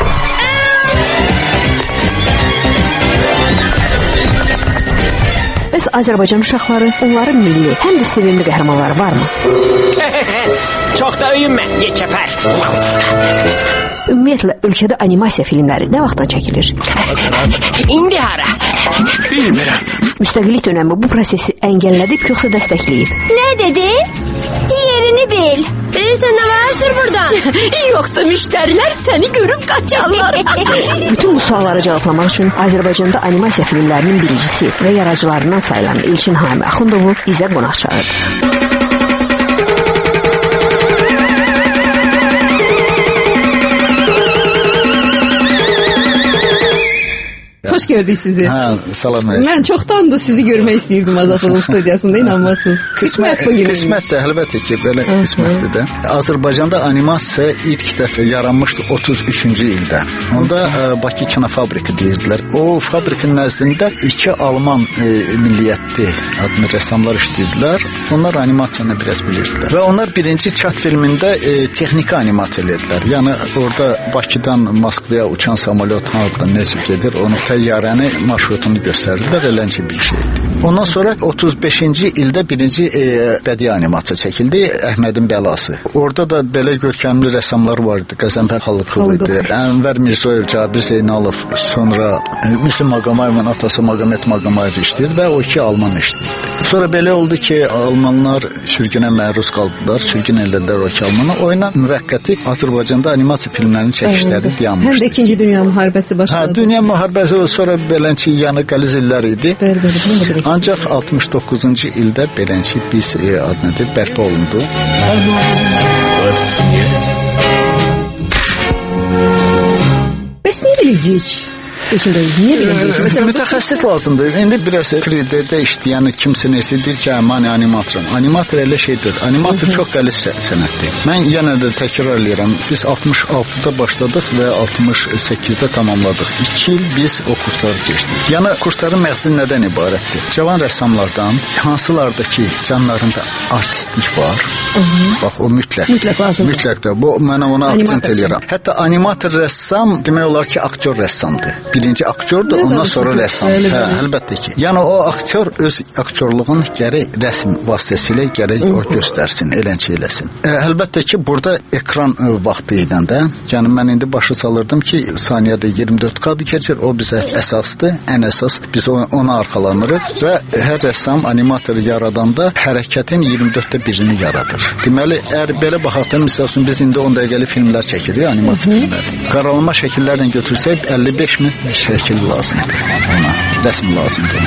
Bəs Azərbaycan uşaqları, onların milli, həm də sevimli qəhrəmanları varmı? Çox da öyünmə, yekəpər. Ümumiyyətlə, ölkədə animasiya filmləri nə vaxtdan çəkilir? İndi hara? Bilmirəm. Müstəqillik dönəmi bu prosesi əngəllədib, yoxsa dəstəkləyib? Nə dedi? Yerini bil. Bilirsən nə var? Sür buradan. Yoxsa müştərilər səni görüb qaçarlar. Bütün bu sualları cavablamaq üçün Azərbaycanda animasiya filmlərinin biricisi və yaradıcılarından sayılan İlkin Hami Axundovu bizə qonaq çağırdı. Xoş gördük sizi. Salam. Mən çoxdan da sizi görmək istəyirdim Azadlıq studiyasında, inanmazsınız. Qismət bu gün. Qismətdir, əlbəttə ki, belə qismətdir də. Azərbaycanda animasiya ilk dəfə yaranmışdı 33-cü ildə. Onda Bakı Kinofabriki deyirdilər. O fabrikin nəzdində iki Alman milliyyətli adlı rəssamlar işləyirdilər. Onlar animasiyanı biraz bilirdilər. Və onlar birinci çat filmində texniki animasiya edirdilər. Yəni orada Bakıdan Moskvaya uçan samolyot hardan necə gedir, onu təyyarəni marşrutunu göstərdilər, eləncə bir şeydir. Ondan sonra 35-ci ildə birinci bədii animasiya çəkildi, Əhmədin Bəlası. Orada da belə görkəmli rəssamlar vardı, Qəzənfər Xalıqov idi, Ənvər Mirzoyev, Cabir Zeynalov, sonra Müslüm Maqamayevin atası Maqamet Maqamayev işləyirdi və o iki Alman işləyirdi. Sonra belə oldu ki, Almanlar sürgünə məruz qaldılar, sürgün elədilər o iki Almanı. Oyuna müvəqqəti Azərbaycanda animasiya filmlərinin çəkişləri dayanmışdı. Həm də 2-ci Dünya müharibəsi başladı. Dünya müharibəsi sonra belənçi yanı qəliz illər idi. Ancaq 69-cu ildə belənçi biz adını bərpa olundu. Bəs niyə belə gec? Niyə belə Məsələn, mütəxəssis lazımdır. İndi biraz 3D-də işləyən kimsə nəsə deyir ki, mən animatoram. Animator elə şeydir. Animator çox qəliz sənətdir. Mən yenə də təkrar edirəm. Biz 66-da başladıq və 68-də tamamladıq. 2 il biz o kursları keçdik. Yəni kursların məqsədi nədən ibarətdir? Cavan rəssamlardan hansılarda ki, canlarında artistlik var. Bax, o mütləq lazımdır. Mütləq də. Bu mənə ona akcent edirəm. Hətta animator rəssam demək olar ki, aktyor rəssamdır. Birinci aktyordur, ondan sonra rəssam. Əlbəttə ki. Yəni o aktyor öz aktyorluğunu gərək rəsm vasitəsilə gərək o göstərsin, eləncə eləsin. Əlbəttə ki, burada ekran vaxtı ilə də, yəni mən indi başa salırdım ki, saniyədə 24 kadr keçir, o bizə əsasdır, ən əsas biz ona arxalanırıq və hər rəssam animator yaradanda hərəkətin 24-də birini yaradır. Deməli, əgər belə baxaq da, misal üçün biz indi 10 dəqiqəlik filmlər çəkirik, animasiya filmləri. Qaralama şəkillərlə götürsək 55 min şəkil lazımdır ona, rəsm lazımdır.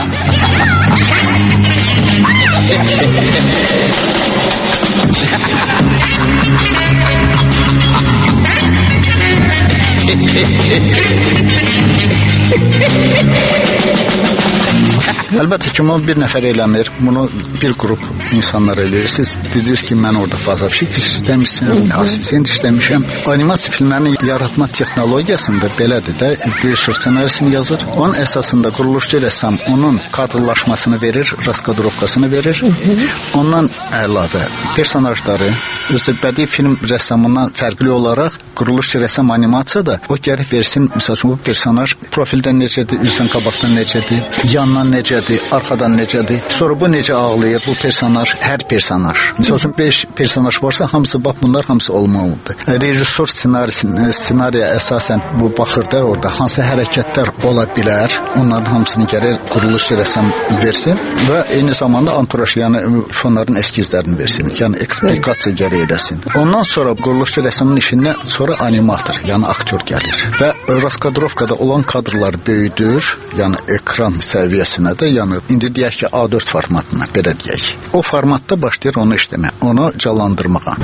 Əlbəttə ki, bunu bir nəfər eləmir, bunu bir qrup insanlar eləyir. Siz dediniz ki, mən orada fazavşik işləmişəm, asistent işləmişəm. Animasiya filmlərinin yaratma texnologiyasında belədir də, bir ssenarisini yazır. Onun əsasında quruluşçu rəssam onun kadrlaşmasını verir, raskadrovkasını verir. Ondan əlavə personajları, özü bədii film rəssamından fərqli olaraq quruluşçu rəssam animasiyada o gərək versin, məsəl üçün bu personaj profildən necədir, üzdən qabaqdan necədir, yandan necədir, arxadan necədir, sonra bu necə ağlayır, bu personaj, hər personaj. Məsəl üçün 5 personaj varsa, hamısı bax, bunlar hamısı olmalıdır. Rejissor ssenariyə əsasən bu baxır da orada hansı hərəkətlər ola bilər, onların hamısını gərək quruluşçu rəssam versin və eyni zamanda anturaj, yəni fonların eskizlərini versin, yəni eksplikasiya gərək edəsin. Ondan sonra quruluşçu rəssamın işindən sonra animator, yəni aktyor gəlir və raskadrovkada olan kadrlar böyüdür, yəni ekran səviyyəsinə də, yəni indi deyək ki, A4 formatına, belə deyək. O formatda başlayır onu işləmək, onu canlandırmağa.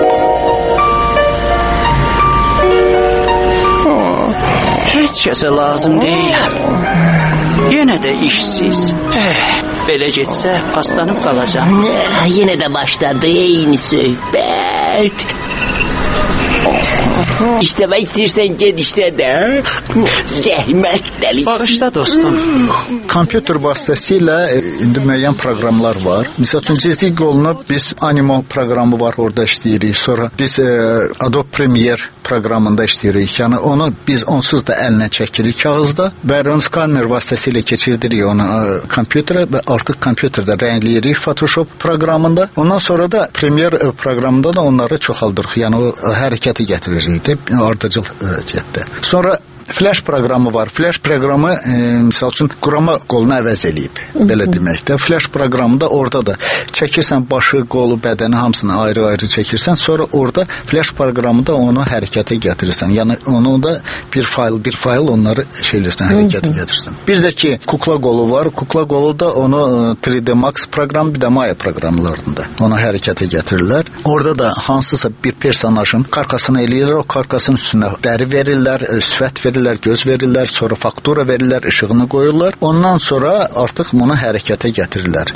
Heç kəsə lazım deyiləm. Yenə də işsiz. Belə getsə, paslanıb qalacam. Yenə də başladı eyni söhbət. İşləmək istəyirsən, ged işlə də. Zəhmət dəlisi. Bağışla, dostum. Kompüter vasitəsilə indi müəyyən proqramlar var. Misal üçün, cizlik qolunu biz Animo proqramı var, orada işləyirik. Sonra biz Adobe Premiere proqramında işləyirik. Yəni onu biz onsuz da əllə çəkirik kağızda və onu skanner vasitəsilə keçirdirik onu kompüterə və artıq kompüterdə rəngləyirik Photoshop proqramında. Ondan sonra da Premiere proqramında da onları çoxaldırıq. Yəni o hərəkəti gətiririk də ardıcıl cəhətdə. Sonra Flash proqramı var. Flash proqramı misal üçün qurama qolunu əvəz eləyib. Belə deməkdə. Flash proqramında orada da çəkirsən başı, qolu, bədəni hamısını ayrı-ayrı çəkirsən. Sonra orada Flash proqramında onu hərəkətə gətirirsən. Yəni onu da bir fayl onları şeylərsən, hərəkətə gətirirsən. Bir də ki, kukla qolu var. Kukla qolu da onu 3D Max proqramı, bir də Maya proqramlarında onu hərəkətə gətirirlər. Orada da hansısa bir personajın karkasını eləyirlər. O karkasın üstünə dəri verirlər, sifət verirlər, göz verirlər, sonra faktura verirlər, işığını qoyurlar. Ondan sonra artıq bunu hərəkətə gətirirlər.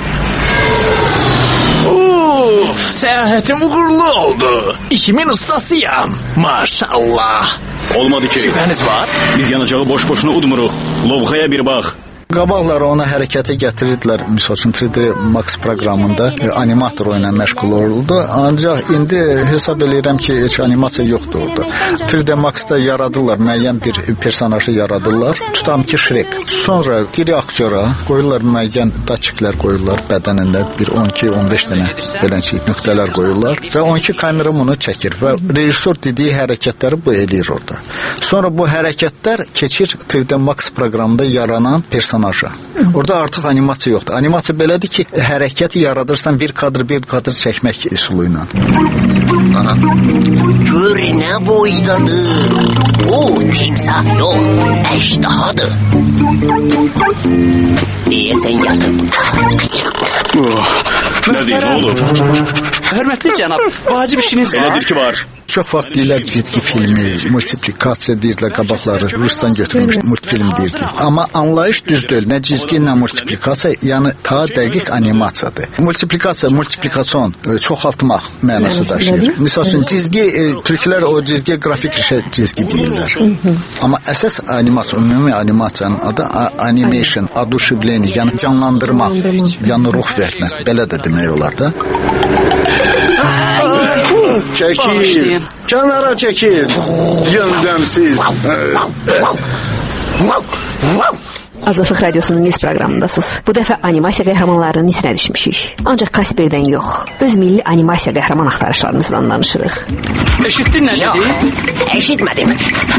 Səyahətim uğurlu oldu. İşimin ustasıyam. Maşallah. Olmadı ki. Şübhəniz var? Biz yanacağı boş-boşuna udmuruq. Lovğaya bir bax. Qabaqlar onu hərəkətə gətirirdilər, misal üçün 3D Max proqramında animator ilə məşğul olurdu. Ancaq indi hesab edirəm ki, heç animasiya yoxdur orada. 3D Max-da yaradırlar, müəyyən bir personajı yaradırlar. Tutam ki, Shrek. Sonra diri aktyora qoyurlar, müəyyən daçiklər qoyurlar bədənində, bir 12-15 dənə belənçik nöqtələr qoyurlar və 12 kamera bunu çəkir və rejissor dediyi hərəkətləri bu eləyir orada. Sonra bu hərəkətlər keçir 3D Max proqramında yaranan personajı. Orada artıq animasiya yoxdur. Animasiya belədir ki, hərəkəti yaradırsan bir kadr çəkmək üsulu ilə. Gör nə boydadır. O, timsah yox, əjdahadır. Deyəsən yatıb. Nədir, nə olub? Hörmətli cənab, vacib işiniz var. Elədir ki, var. Çox vaxt deyirlər cizgi filmi, multiplikasiya deyirlər qabaqları, Rusdan götürülmüş multfilm deyirlər. Amma anlayış düz deyil. Nə cizgi, nə multiplikasiya, yəni daha dəqiq animasiyadır. Multiplikasiya, multiplikasyon, çoxaltmaq mənası daşıyır. Misal üçün cizgi, türklər o cizgiyə qrafik cizgi deyirlər. Amma əsas animasiya, ümumi animasiyanın adı animation, aduşivleni, yəni canlandırmaq, yəni ruh vermək, belə də demək olar da. Çəkil, kənara çəkil, yöndəmsiz. Azadlıq Radiosunun Niz proqramındasınız. Bu dəfə animasiya qəhrəmanlarının nisinə düşmüşük. Ancaq Kasperdən yox, öz milli animasiya qəhrəman axtarışlarımızdan danışırıq. Eşitdin nə dedi? Yox, eşitmədim.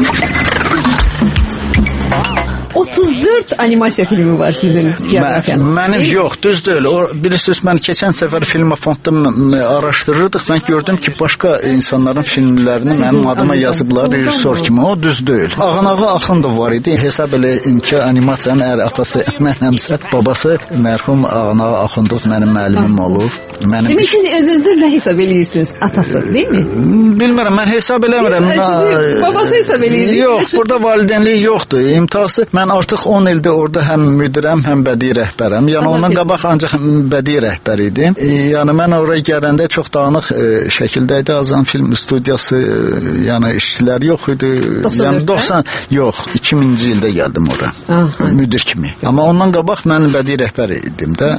34 animasiya filmi var sizin biografiyanızda. Mənim yox, düz deyil. Bilirsiniz, mən keçən səfər Filmofondda araşdırırdıq. Mən gördüm ki, başqa insanların filmlərini mənim adıma yazıblar rejissor kimi. O düz deyil. Ağanağı Axundov var idi. Hesab eləyin ki, animasiyanın atası mənəmsə, babası mərhum Ağanağı Axundov mənim müəllimim olub. Demək siz özünüzü nə hesab eləyirsiniz? Atası, deyilmi? Bilmirəm, mən hesab eləmirəm. Babası hesab eləyirsiniz? Yox, burada valideynlik yoxdur. İmtahası mən artıq 10 ildir orada həm müdirəm, həm bədii rəhbərəm. Yəni ondan qabaq ancaq bədii rəhbər idim. Yəni mən oraya gələndə çox dağınıq şəkildə idi. Azam film studiyası, yəni işçilər yox idi. Yəni 2000-ci ildə gəldim ora. Müdir kimi. Amma ondan qabaq mən bədii rəhbər idim də.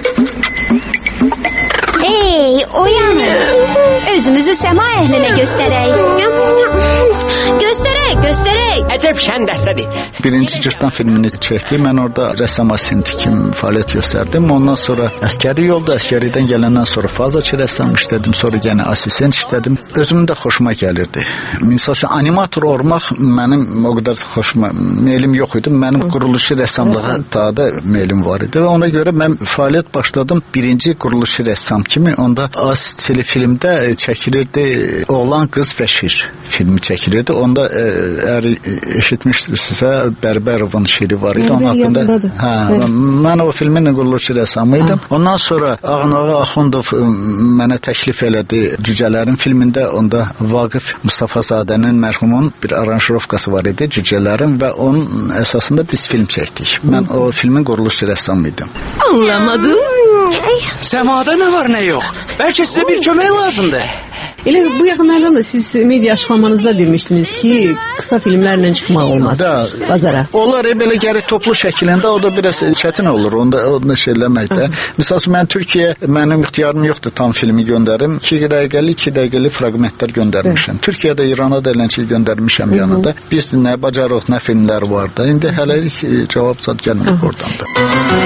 Hey, oyanın. Özümüzü səma əhlinə göstərək. Göstərək. Əcəb şən dəstədir. Birinci Cırtdan filmini çəkdim. Mən orada rəssam assistenti kimi fəaliyyət göstərdim. Ondan sonra əskəri yolda, əskəridən gələndən sonra fazlaçı rəssam işlədim. Sonra yenə assistent işlədim. Özümün də xoşuma gəlirdi. Məsələn, animator olmaq mənim o qədər xoşuma, meylim yox idi. Mənim quruluşu rəssamlığa daha da meylim var idi və ona görə mən fəaliyyət başladım. Birinci quruluşu rəssam kimi. Onda az telefilmdə çəkilirdi Oğlan, Qız və Şir filmi çəkilirdi. Onda eşitmişsinizsə Bərbərovun şiri var idi. Onun haqqında mən o filmin quruluşu rəssamı idim. Ondan sonra Ağanağı Axundov mənə təklif elədi Cücələrin filmində. Onda Vaqif Mustafazadənin mərhumun bir aranjirovkası var idi Cücələrin və onun əsasında biz film çəkdik. Mən o filmin quruluşu rəssamı idim. Anlamadım. Səmada nə var, nə yox? Bəlkə sizə bir kömək lazımdır. Elə bu yaxınlardan da siz media açıqlamanızda demişdiniz ki, qısa filmlərlə çıxmaq olmaz bazara. Onlar belə gəlir toplu şəklində, o da biraz çətin olur. Onda şey eləməkdə. Məsələn, mən Türkiyə, mənim ixtiyarım yoxdur tam filmi göndərim. 2 dəqiqəlik fraqmentlər göndərmişəm. Türkiyədə, İrana da eləncə göndərmişəm yanında. Biz nə bacarıq, nə filmlər var da. İndi hələlik cavab zad gəlmir oradan da.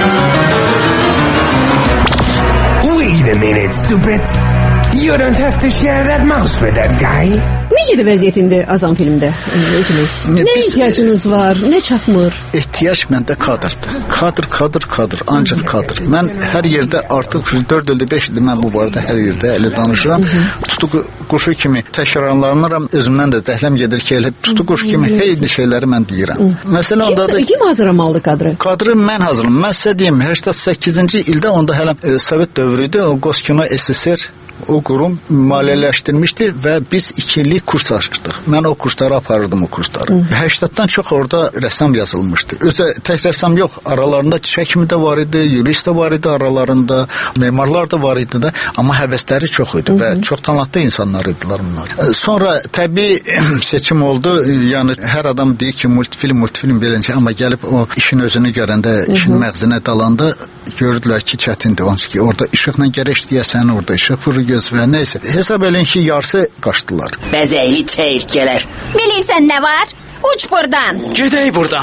Wait a minute, stupid. You don't have to share that mouse with that guy. Necədir vəziyyətində Azam filmdə? Nə ehtiyacınız var? Nə çatmır? Ehtiyac məndə kadrdır. Kadr, ancaq kadr. Mən hər yerdə artıq 4 ildir, 5 ildir mən bu barədə hər yerdə elə danışıram. Tutu quşu kimi təkrarlanıram, özümdən də zəhləm gedir ki, elə tutu quşu kimi eyni şeyləri mən deyirəm. Məsələn, onda da kim hazırlamalıdır kadrı? Kadrı mən hazırlam. Mən sizə deyim, 88-ci ildə onda hələ Sovet dövrü idi, o Goskino SSR o qurum maliyyələşdirmişdi və biz 2 illik kurs açırdıq. Mən o kursları aparırdım, o kursları. 80-dan çox orada rəssam yazılmışdı. Özə tək rəssam yox, aralarında çiçək kimi də var idi, yürüyüş də var idi aralarında, memarlar da var idi də, amma həvəsləri çox idi və çox talantlı insanlar idilər bunlar. Sonra təbii seçim oldu. Yəni hər adam deyir ki, multifilm beləcə, amma gəlib o işin özünü görəndə, işin məğzinə dalanda gördülər ki, çətindir. Onun ki, orada işıqla gərək deyəsən, orada işıq vurur göz və neysə. Hesab eləyin ki, yarısı qaçdılar. Bəzəkli çəyirkələr. Bilirsən nə var? Uç buradan. Gedək buradan.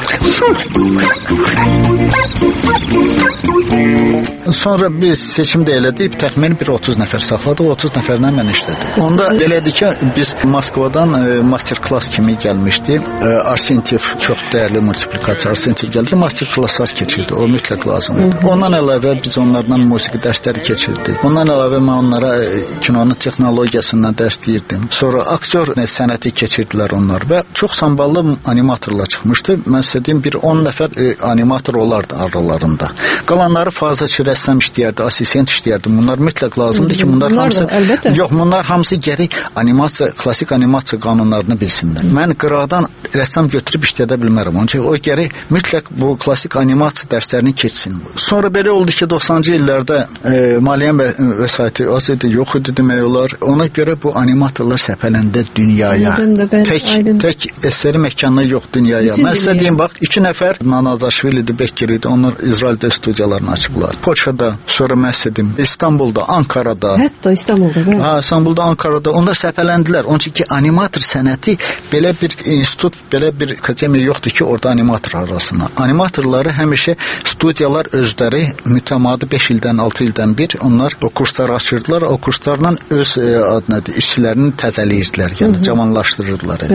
Sonra biz seçimdə elədik, təxmin bir 30 nəfər saxladıq, 30 nəfərlə mən işlədim. Onda belədir ki, biz Moskvadan master-klass kimi gəlmişdi. Arsentyev çox dəyərli multiplikasiya Arsentyev gəldi, master-klasslar keçirdi, o mütləq lazım idi. Ondan əlavə biz onlardan musiqi dərsləri keçirdik. Ondan əlavə mən onlara kinonun texnologiyasından dərs deyirdim. Sonra aktyor sənəti keçirdilər onlar və çox samballı animatorlar çıxmışdı. Mən sizə deyim, bir 10 nəfər animator olardı aralarında. Qalanları fazlaçı rəssam işləyərdi, assistent işləyərdi. Bunlar mütləq lazımdır ki, bunlar hamısı... Yox, bunlar hamısı gərək animasiya, klasik animasiya qanunlarını bilsinlər. Mən qıraqdan rəssam götürüb işlədə bilmərəm. Onun üçün o gərək mütləq bu klasik animasiya dərslərini keçsin. Sonra belə oldu ki, 90-cı illərdə maliyyə vəsaiti az idi, yox idi demək olar. Ona görə bu animatorlar səpələndə dünyaya, tək əsəri məkanına yox dünyaya. Mən sizə deyim, bax, 2 nəfər Nanazaşvilidir, Becker idi, onlar İsraildə studiyalarını açıblar. Poçada, sonra mən sizə deyim, İstanbulda, Ankarada. Hətta İstanbulda, bəli. İstanbulda, Ankarada, onlar səpələndilər. Onun üçün ki, animator sənəti belə bir institut, belə bir akademiya yoxdur ki, orada animator arasında. Animatorları həmişə studiyalar özləri mütəmadi 5 ildən, 6 ildən bir, onlar o kurslar açırdılar, o kurslarla öz işçilərini təzəliyirdilər, yəni cavanlaşdırırdılar.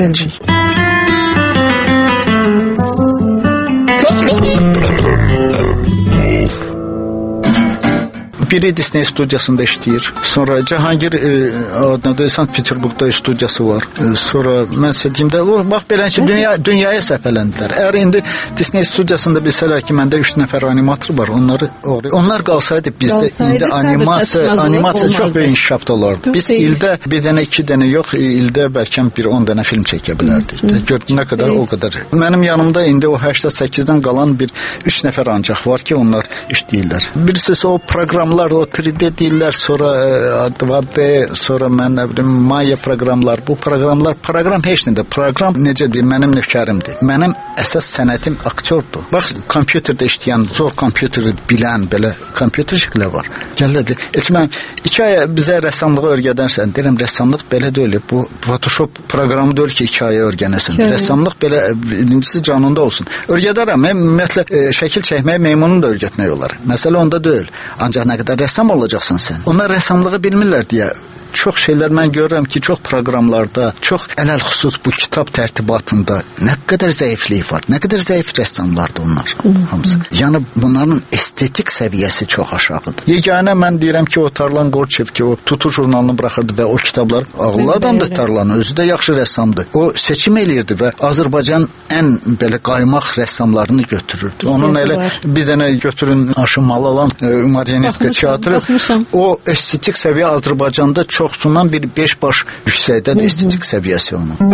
Biri Disney studiyasında işləyir. Sonra Cahangir Sankt-Peterburgda studiyası var. Sonra mən sediyimdə, bax beləncə dünyaya səpələndilər. Əgər indi Disney studiyasında bilsələr ki, məndə 3 nəfər animator var, onlar qalsaydı bizdə indi animasiya çox böyük inkişafda olardı. Biz ildə bir dənə, 2 dənə yox, ildə bəlkə bir 10 dənə film çəkə bilərdik. Gördüyünə qədər o qədər. Mənim yanımda indi o 88-dən qalan bir 3 nəfər ancaq var ki, onlar işləyirlər. Birisi o proqramlar, o 3D deyirlər, sonra 2D, sonra mən nə bilim, Maya proqramlar, bu proqram heç nədir. Proqram necədir? Mənim nökərimdir. Mənim əsas sənətim aktyordur. Bax, kompüterdə işləyən, zor kompüteri bilən belə kompüter şəkillər var. Gəlirlər, mən 2 ay bizə rəssamlığı öyrədərsən, deyirəm, rəssamlıq belə deyil, bu Photoshop proqramı deyil ki, 2 aya öyrənəsən. Rəssamlıq belə, birincisi canında olsun. Öyrədərəm, ümumiyyətlə, şəkil çəkməyə meymununu da öyrətmək olar. Məsələ onda deyil. Ancaq nə qədər rəssam olacaqsın sən. Onlar rəssamlığı bilmirlər deyə çox şeylər mən görürəm ki, çox proqramlarda, çox ələlxüsus bu kitab tərtibatında nə qədər zəiflik var, nə qədər zəif rəssamlardır onlar hamısı. Yəni bunların estetik səviyyəsi çox aşağıdır. Yeganə mən deyirəm ki, o Tarlan Qorçev ki, o Tutu jurnalını buraxırdı və o kitablar ağıllı adamdır Tarlan, özü də yaxşı rəssamdır. O seçim eləyirdi və Azərbaycan ən belə qaymaq rəssamlarını götürürdü. Onun elə bir dənə götürün Aşımalı alan Marionetka teatrı, o estetik səviyyə Azərbaycanda çoxsundan bir 5 baş yüksəkdədir estetik səviyyəsi onun.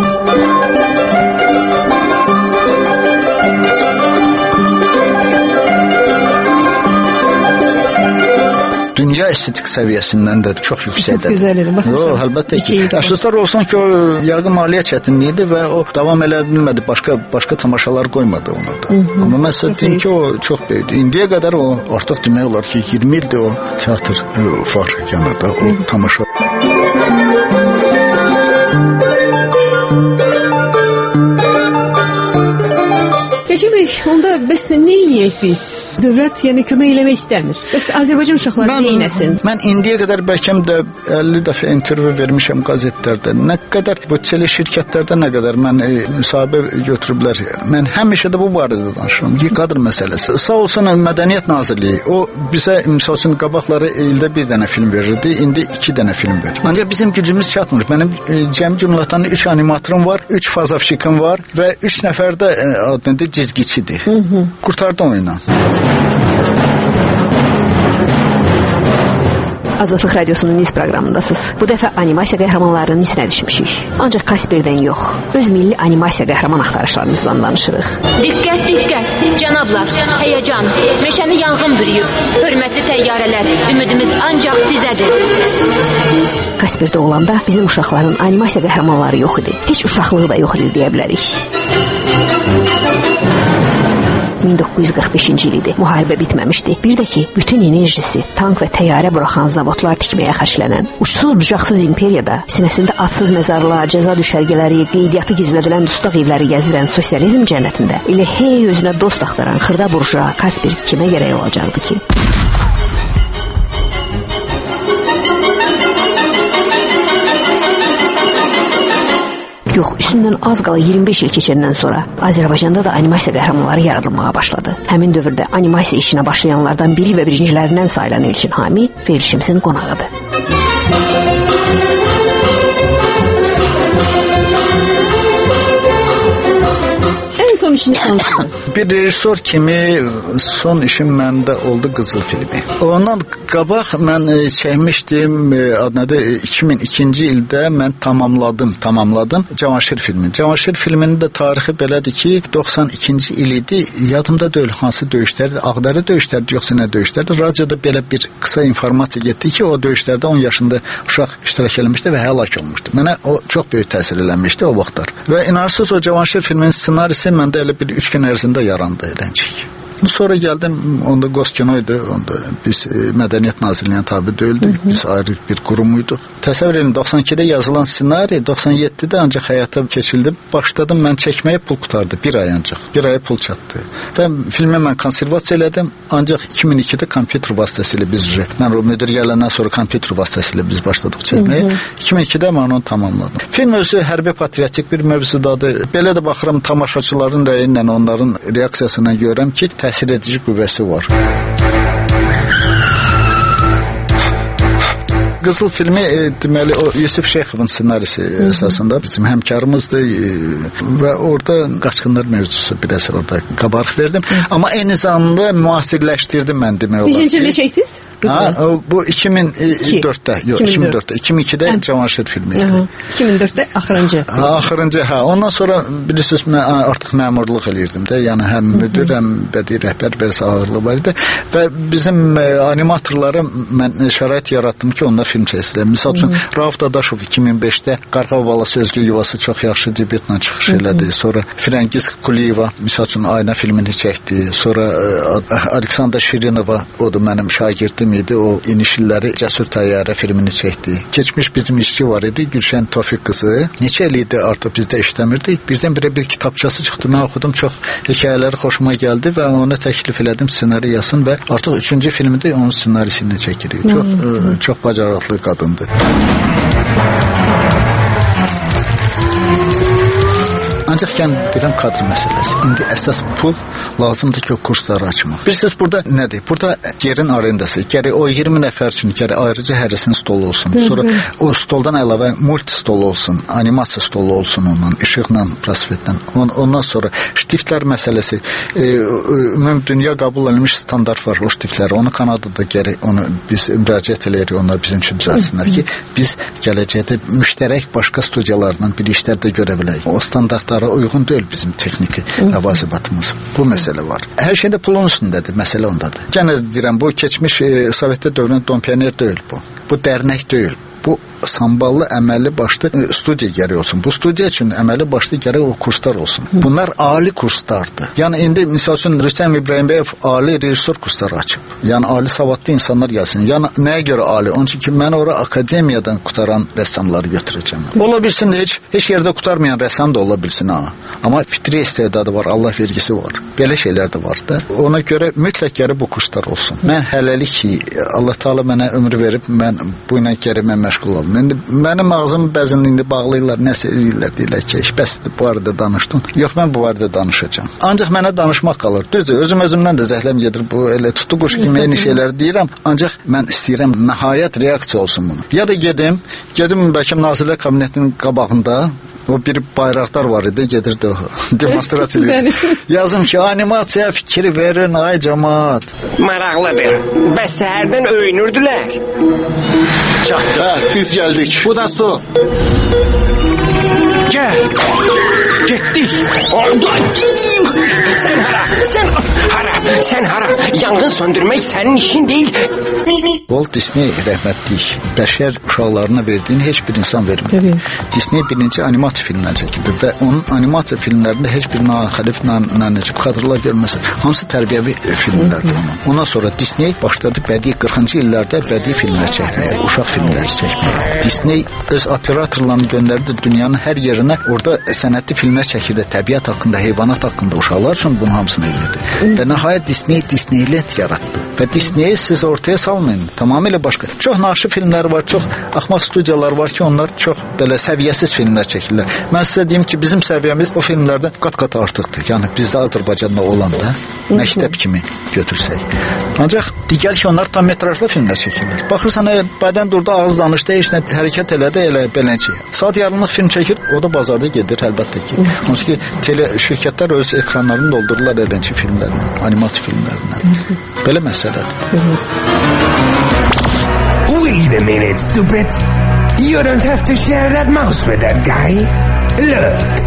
Dünya estetik səviyyəsindən də çox yüksəkdədir. Çox gözəl idi, baxmışam. Əlbəttə ki, əfsuslar olsun ki, o yəqin maliyyə çətinliyidir və o davam elə bilmədi, başqa tamaşalar qoymadı onu da. Amma mən sizə deyim ki, o çox böyüdü. İndiyə qədər o, artıq demək olar ki, 20 ildir o teatr var yanında, o tamaşa. Keçib, onda bəs nə yiyək biz? Dövlət yəni kömək eləmək istəmir. Bəs Azərbaycan uşaqları neynəsin? Mən indiyə qədər bəlkəm də 50 dəfə intervyu vermişəm qəzetlərdə. Nə qədər bu teleşirkətlərdə nə qədər mən müsahibə götürüblər. Mən həmişə də bu barədə danışıram. Qadr məsələsi. Sağ olsun Mədəniyyət Nazirliyi. O bizə misal üçün qabaqları ildə 1 dənə film verirdi. İndi 2 dənə film verir. Ancaq bizim gücümüz çatmır. Mənim cəmi cümlatan 3 animatorum var, 3 fazavşikim var və 3 nəfər də adında cizgiçidir. Qurtardı oyunu. Azadlıq Radiosunun Niz proqramındasınız. Bu dəfə animasiya qəhrəmanlarının izinə düşmüşük. Ancaq Kasperdən yox, öz milli animasiya qəhrəman axtarışlarımızdan danışırıq. Diqqət, diqqət, cənablar, həyəcan, meşəni yanğın bürüyüb. Hörmətli təyyarələr, ümidimiz ancaq sizədir. Kasperdə olanda bizim uşaqların animasiya qəhrəmanları yox idi. Heç uşaqlığı da yox idi deyə bilərik. 1945-ci il idi. Müharibə bitməmişdi. Bir də ki, bütün enerjisi tank və təyyarə buraxan zavodlar tikməyə xərclənən, uçsuz-bucaqsız imperiyada sinəsində adsız məzarlar, cəza düşərgələri, qeydiyyatı gizlədilən dustaq evləri gəzdirən sosializm cənnətində elə hey özünə dost axtaran xırda burjua Kasper kimə gərək olacaqdı ki? Yox, üstündən az qala 25 il keçəndən sonra Azərbaycanda da animasiya qəhrəmanları yaradılmağa başladı. Həmin dövrdə animasiya işinə başlayanlardan biri və birincilərindən sayılan Elçin Hami verilişimizin qonağıdır. işiniz hansıdır? Bir rejissor kimi son işim məndə oldu Qızıl filmi. Ondan qabaq mən çəkmişdim, adı 2002-ci ildə mən tamamladım Cavanşir filmini. Cavanşir filminin də tarixi belədir ki, 92-ci il idi. Yadımda deyil hansı döyüşlərdi, Ağdərə döyüşlərdi, yoxsa nə döyüşlərdi. Radioda belə bir qısa informasiya getdi ki, o döyüşlərdə 10 yaşında uşaq iştirak eləmişdi və həlak olmuşdu. Mənə o çox böyük təsir eləmişdi o vaxtlar. Və inanırsınız o Cavanşir filminin ssenarisi məndə elə bir 3 gün ərzində yarandı eləncik. Sonra gəldim, onda Qoskino idi, onda biz Mədəniyyət Nazirliyinə tabi deyildik, biz ayrı bir qurumuyduq. Təsəvvür edin, 92-də yazılan ssenari 97-də ancaq həyata keçildi. Başladım mən çəkməyə, pul qutardı, bir ay ancaq, bir aya pul çatdı. Və filmi mən konservasiya elədim, ancaq 2002-də kompüter vasitəsilə biz, mən o müdir gələndən sonra kompüter vasitəsilə biz başladıq çəkməyə. 2002-də mən onu tamamladım. Film özü hərbi patriotik bir mövzudadır. Belə də baxıram tamaşaçıların rəyi ilə, onların reaksiyasına görürəm ki, təsir edici qüvvəsi var. Qızıl filmi deməli o Yusif Şeyxovun ssenarisi əsasında bizim həmkarımızdır və orada qaçqınlar mövzusu biraz orada qabarıq verdim. Amma eyni zamanda müasirləşdirdim mən demək olar. Neçə ildə çəkdiniz? Bu 2004-də, yox 2004-də, 2002-də Cavanşir filmi idi. 2004-də axırıncı. Axırıncı, ondan sonra bilirsiniz mən artıq məmurluq eləyirdim də, yəni həm müdir, həm bədii rəhbər biraz ağırlığı var idi və bizim animatorlara mən şərait yaratdım ki, onlar film çəksinlər. Misal üçün Rauf Dadaşov 2005-də Qarğa balası özgə yuvası çox yaxşı debütlə çıxış elədi. Sonra Firəngiz Kuliyeva misal üçün Ayna filmini çəkdi. Sonra Aleksandra Şirinova, o da mənim şagirdim idi. O inişilləri Cəsur Təyyarə filmini çəkdi. Keçmiş bizim işçi var idi, Gülşən Tofiq qızı. Neçə il idi artıq bizdə işləmirdi. Birdən-birə bir kitabçası çıxdı. Mən oxudum, çox hekayələri xoşuma gəldi və onu təklif elədim ssenari yazsın və artıq 3-cü filmdə onun ssenarisini çəkirik. Çox bacarıqlı qadındır. Ancaq deyirəm kadr məsələsi. İndi əsas pul lazımdır ki, o kursları açmaq. Bilirsiniz, burada nədir? Burada yerin arendası. Gərək o 20 nəfər üçün gərək ayrıca hərəsinin stolu olsun. Sonra o stoldan əlavə multi stol olsun, animasiya stolu olsun ondan, işıqla, prosvetlə. Ondan sonra ştiftlər məsələsi. Ümum dünya qəbul edilmiş standart var o ştiftləri. Onu Kanadada gərək, onu biz müraciət eləyirik, onlar bizim üçün düzəlsinlər ki, biz gələcəkdə müştərək başqa studiyalarla bir işlər də görə bilək. O standartlara uyğun deyil bizim texniki ləvazibatımız. Bu məsələ var. Hər şeydə pulun üstündədir, məsələ ondadır. Gənə deyirəm, bu keçmiş Sovetdə dövrün Dompioner deyil bu. Bu dərnək deyil. Bu samballı, əməlli başlı studiya gərək olsun. Bu studiya üçün əməlli başlı gərək o kurslar olsun. Bunlar ali kurslardır. Yəni indi misal üçün Rüstəm İbrahimbəyev ali rejissor kursları açıb. Yəni ali savadlı insanlar gəlsin. Yəni nəyə görə ali? Onun üçün ki, mən ora akademiyadan qutaran rəssamları götürəcəm. Ola bilsin heç yerdə qutarmayan rəssam da ola bilsin ha. Amma fitri istedadı var, Allah vergisi var. Belə şeylər də var da. Ona görə mütləq gərək bu kurslar olsun. Mən hələlik ki, Allah Taala mənə ömür verib, mən bu ilə gərək məşğul olum. İndi mənim ağzım bəzən indi bağlayırlar, nəsə deyirlər ki, bəs bu barədə danışdın. Yox, mən bu barədə danışacağam. Ancaq mənə danışmaq qalır. Düzdür, özümdən də zəhləm gedir, bu elə tutuquş kimi eyni şeylər deyirəm. Ancaq mən istəyirəm nəhayət reaksiya olsun bunu. Ya da gedim bəlkə Nazirlər Kabinetinin qabağında o bir bayraqlar var idi, gedirdi o demonstrasiya. Yazım ki, animasiya fikri verin, ay cəmaat. Maraqlıdır. Bəs səhərdən öyünürdülər. Çatdı. Biz gəldik. Bu da su. Gəl. Getdik. Sen hara? Sen hara? Yangın söndürmək sənin işin deyil. Walt Disney rəhmətlik bəşər uşaqlarına verdiyin heç bir insan vermir. Disney birinci animasiya filmlər çəkildi və onun animasiya filmlərində heç bir naxəlif, nanəcib kadrlar görməsin. Hamısı tərbiyəvi filmlərdir onun. Ondan sonra Disney başladı bədii 40-cı illərdə bədii filmlər çəkməyə, uşaq filmləri çəkməyə. Disney öz operatorlarını göndərdi dünyanın hər yerinə. Orada sənətli filmlər çəkirdi, təbiət haqqında, heyvanat haqqında uşaqlar üçün bunun hamısını edirdi. Və nəhayət Disney Disneyland yaratdı. Və Disney siz ortaya salmayın. Tamamilə başqa. Çox naşı filmlər var, çox axmaq studiyalar var ki, onlar çox belə səviyyəsiz filmlər çəkirlər. Mən sizə deyim ki, bizim səviyyəmiz o filmlərdən qat-qat artıqdır. Yəni bizdə Azərbaycanda olanda məktəb kimi götürsək. Ancaq digər ki, onlar tam metrajlı filmlər çəkirlər. Baxırsan, bədən durdu, ağız danışdı, heç nə hərəkət elədi, elə beləcə. Saat yarımlıq film çəkir, o da bazarda gedir əlbəttə ki. Onun ki, tele şirkətlər öz ekranlarını doldururlar eləncə filmlərlə, animasiya filmlərlə. Belə məsələdir. Wait a minute, stupid. You don't have to share that mouse with that guy. Look.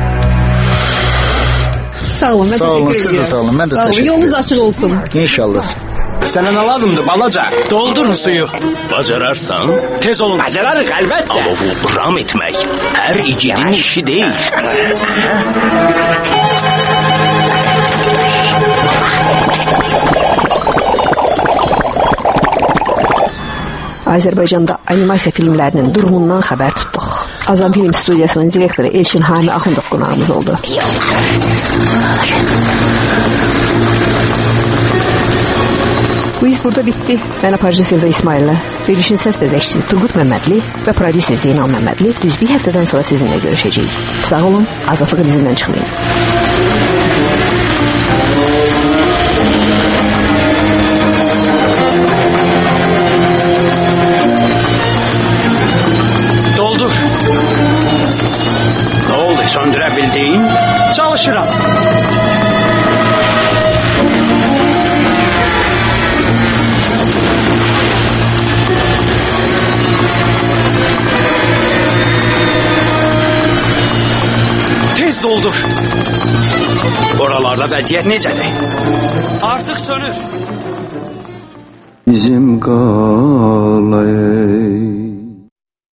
Sağ olun, mən təşəkkür edirəm. Sağ olun, mən də təşəkkür edirəm. Yolunuz açıq olsun. İnşallah. Sənə nə lazımdır balaca? Doldurun suyu. Bacararsan, Tez olun. Bacararıq əlbəttə. alovu ram etmək hər igidin işi deyil. Azərbaycanda animasiya filmlərinin durumundan xəbər tutduq. Azam Film Studiyasının direktoru Elçin Hami Axundov qonağımız oldu. Bu iz burada bitdi. Mən aparıcı Silva İsmail'lə, verilişin səs dəzəkçisi Turgut Məmmədli və prodüser Zeynal Məmmədli düz bir həftədən sonra sizinlə görüşəcəyik. Sağ olun, azadlığı dizindən çıxmayın. Doldur. Ne oldu, söndürebildin? Çalışıram. Tez doldur. Oralarda vəziyyət necədir? Artıq sönür. Bizim qalay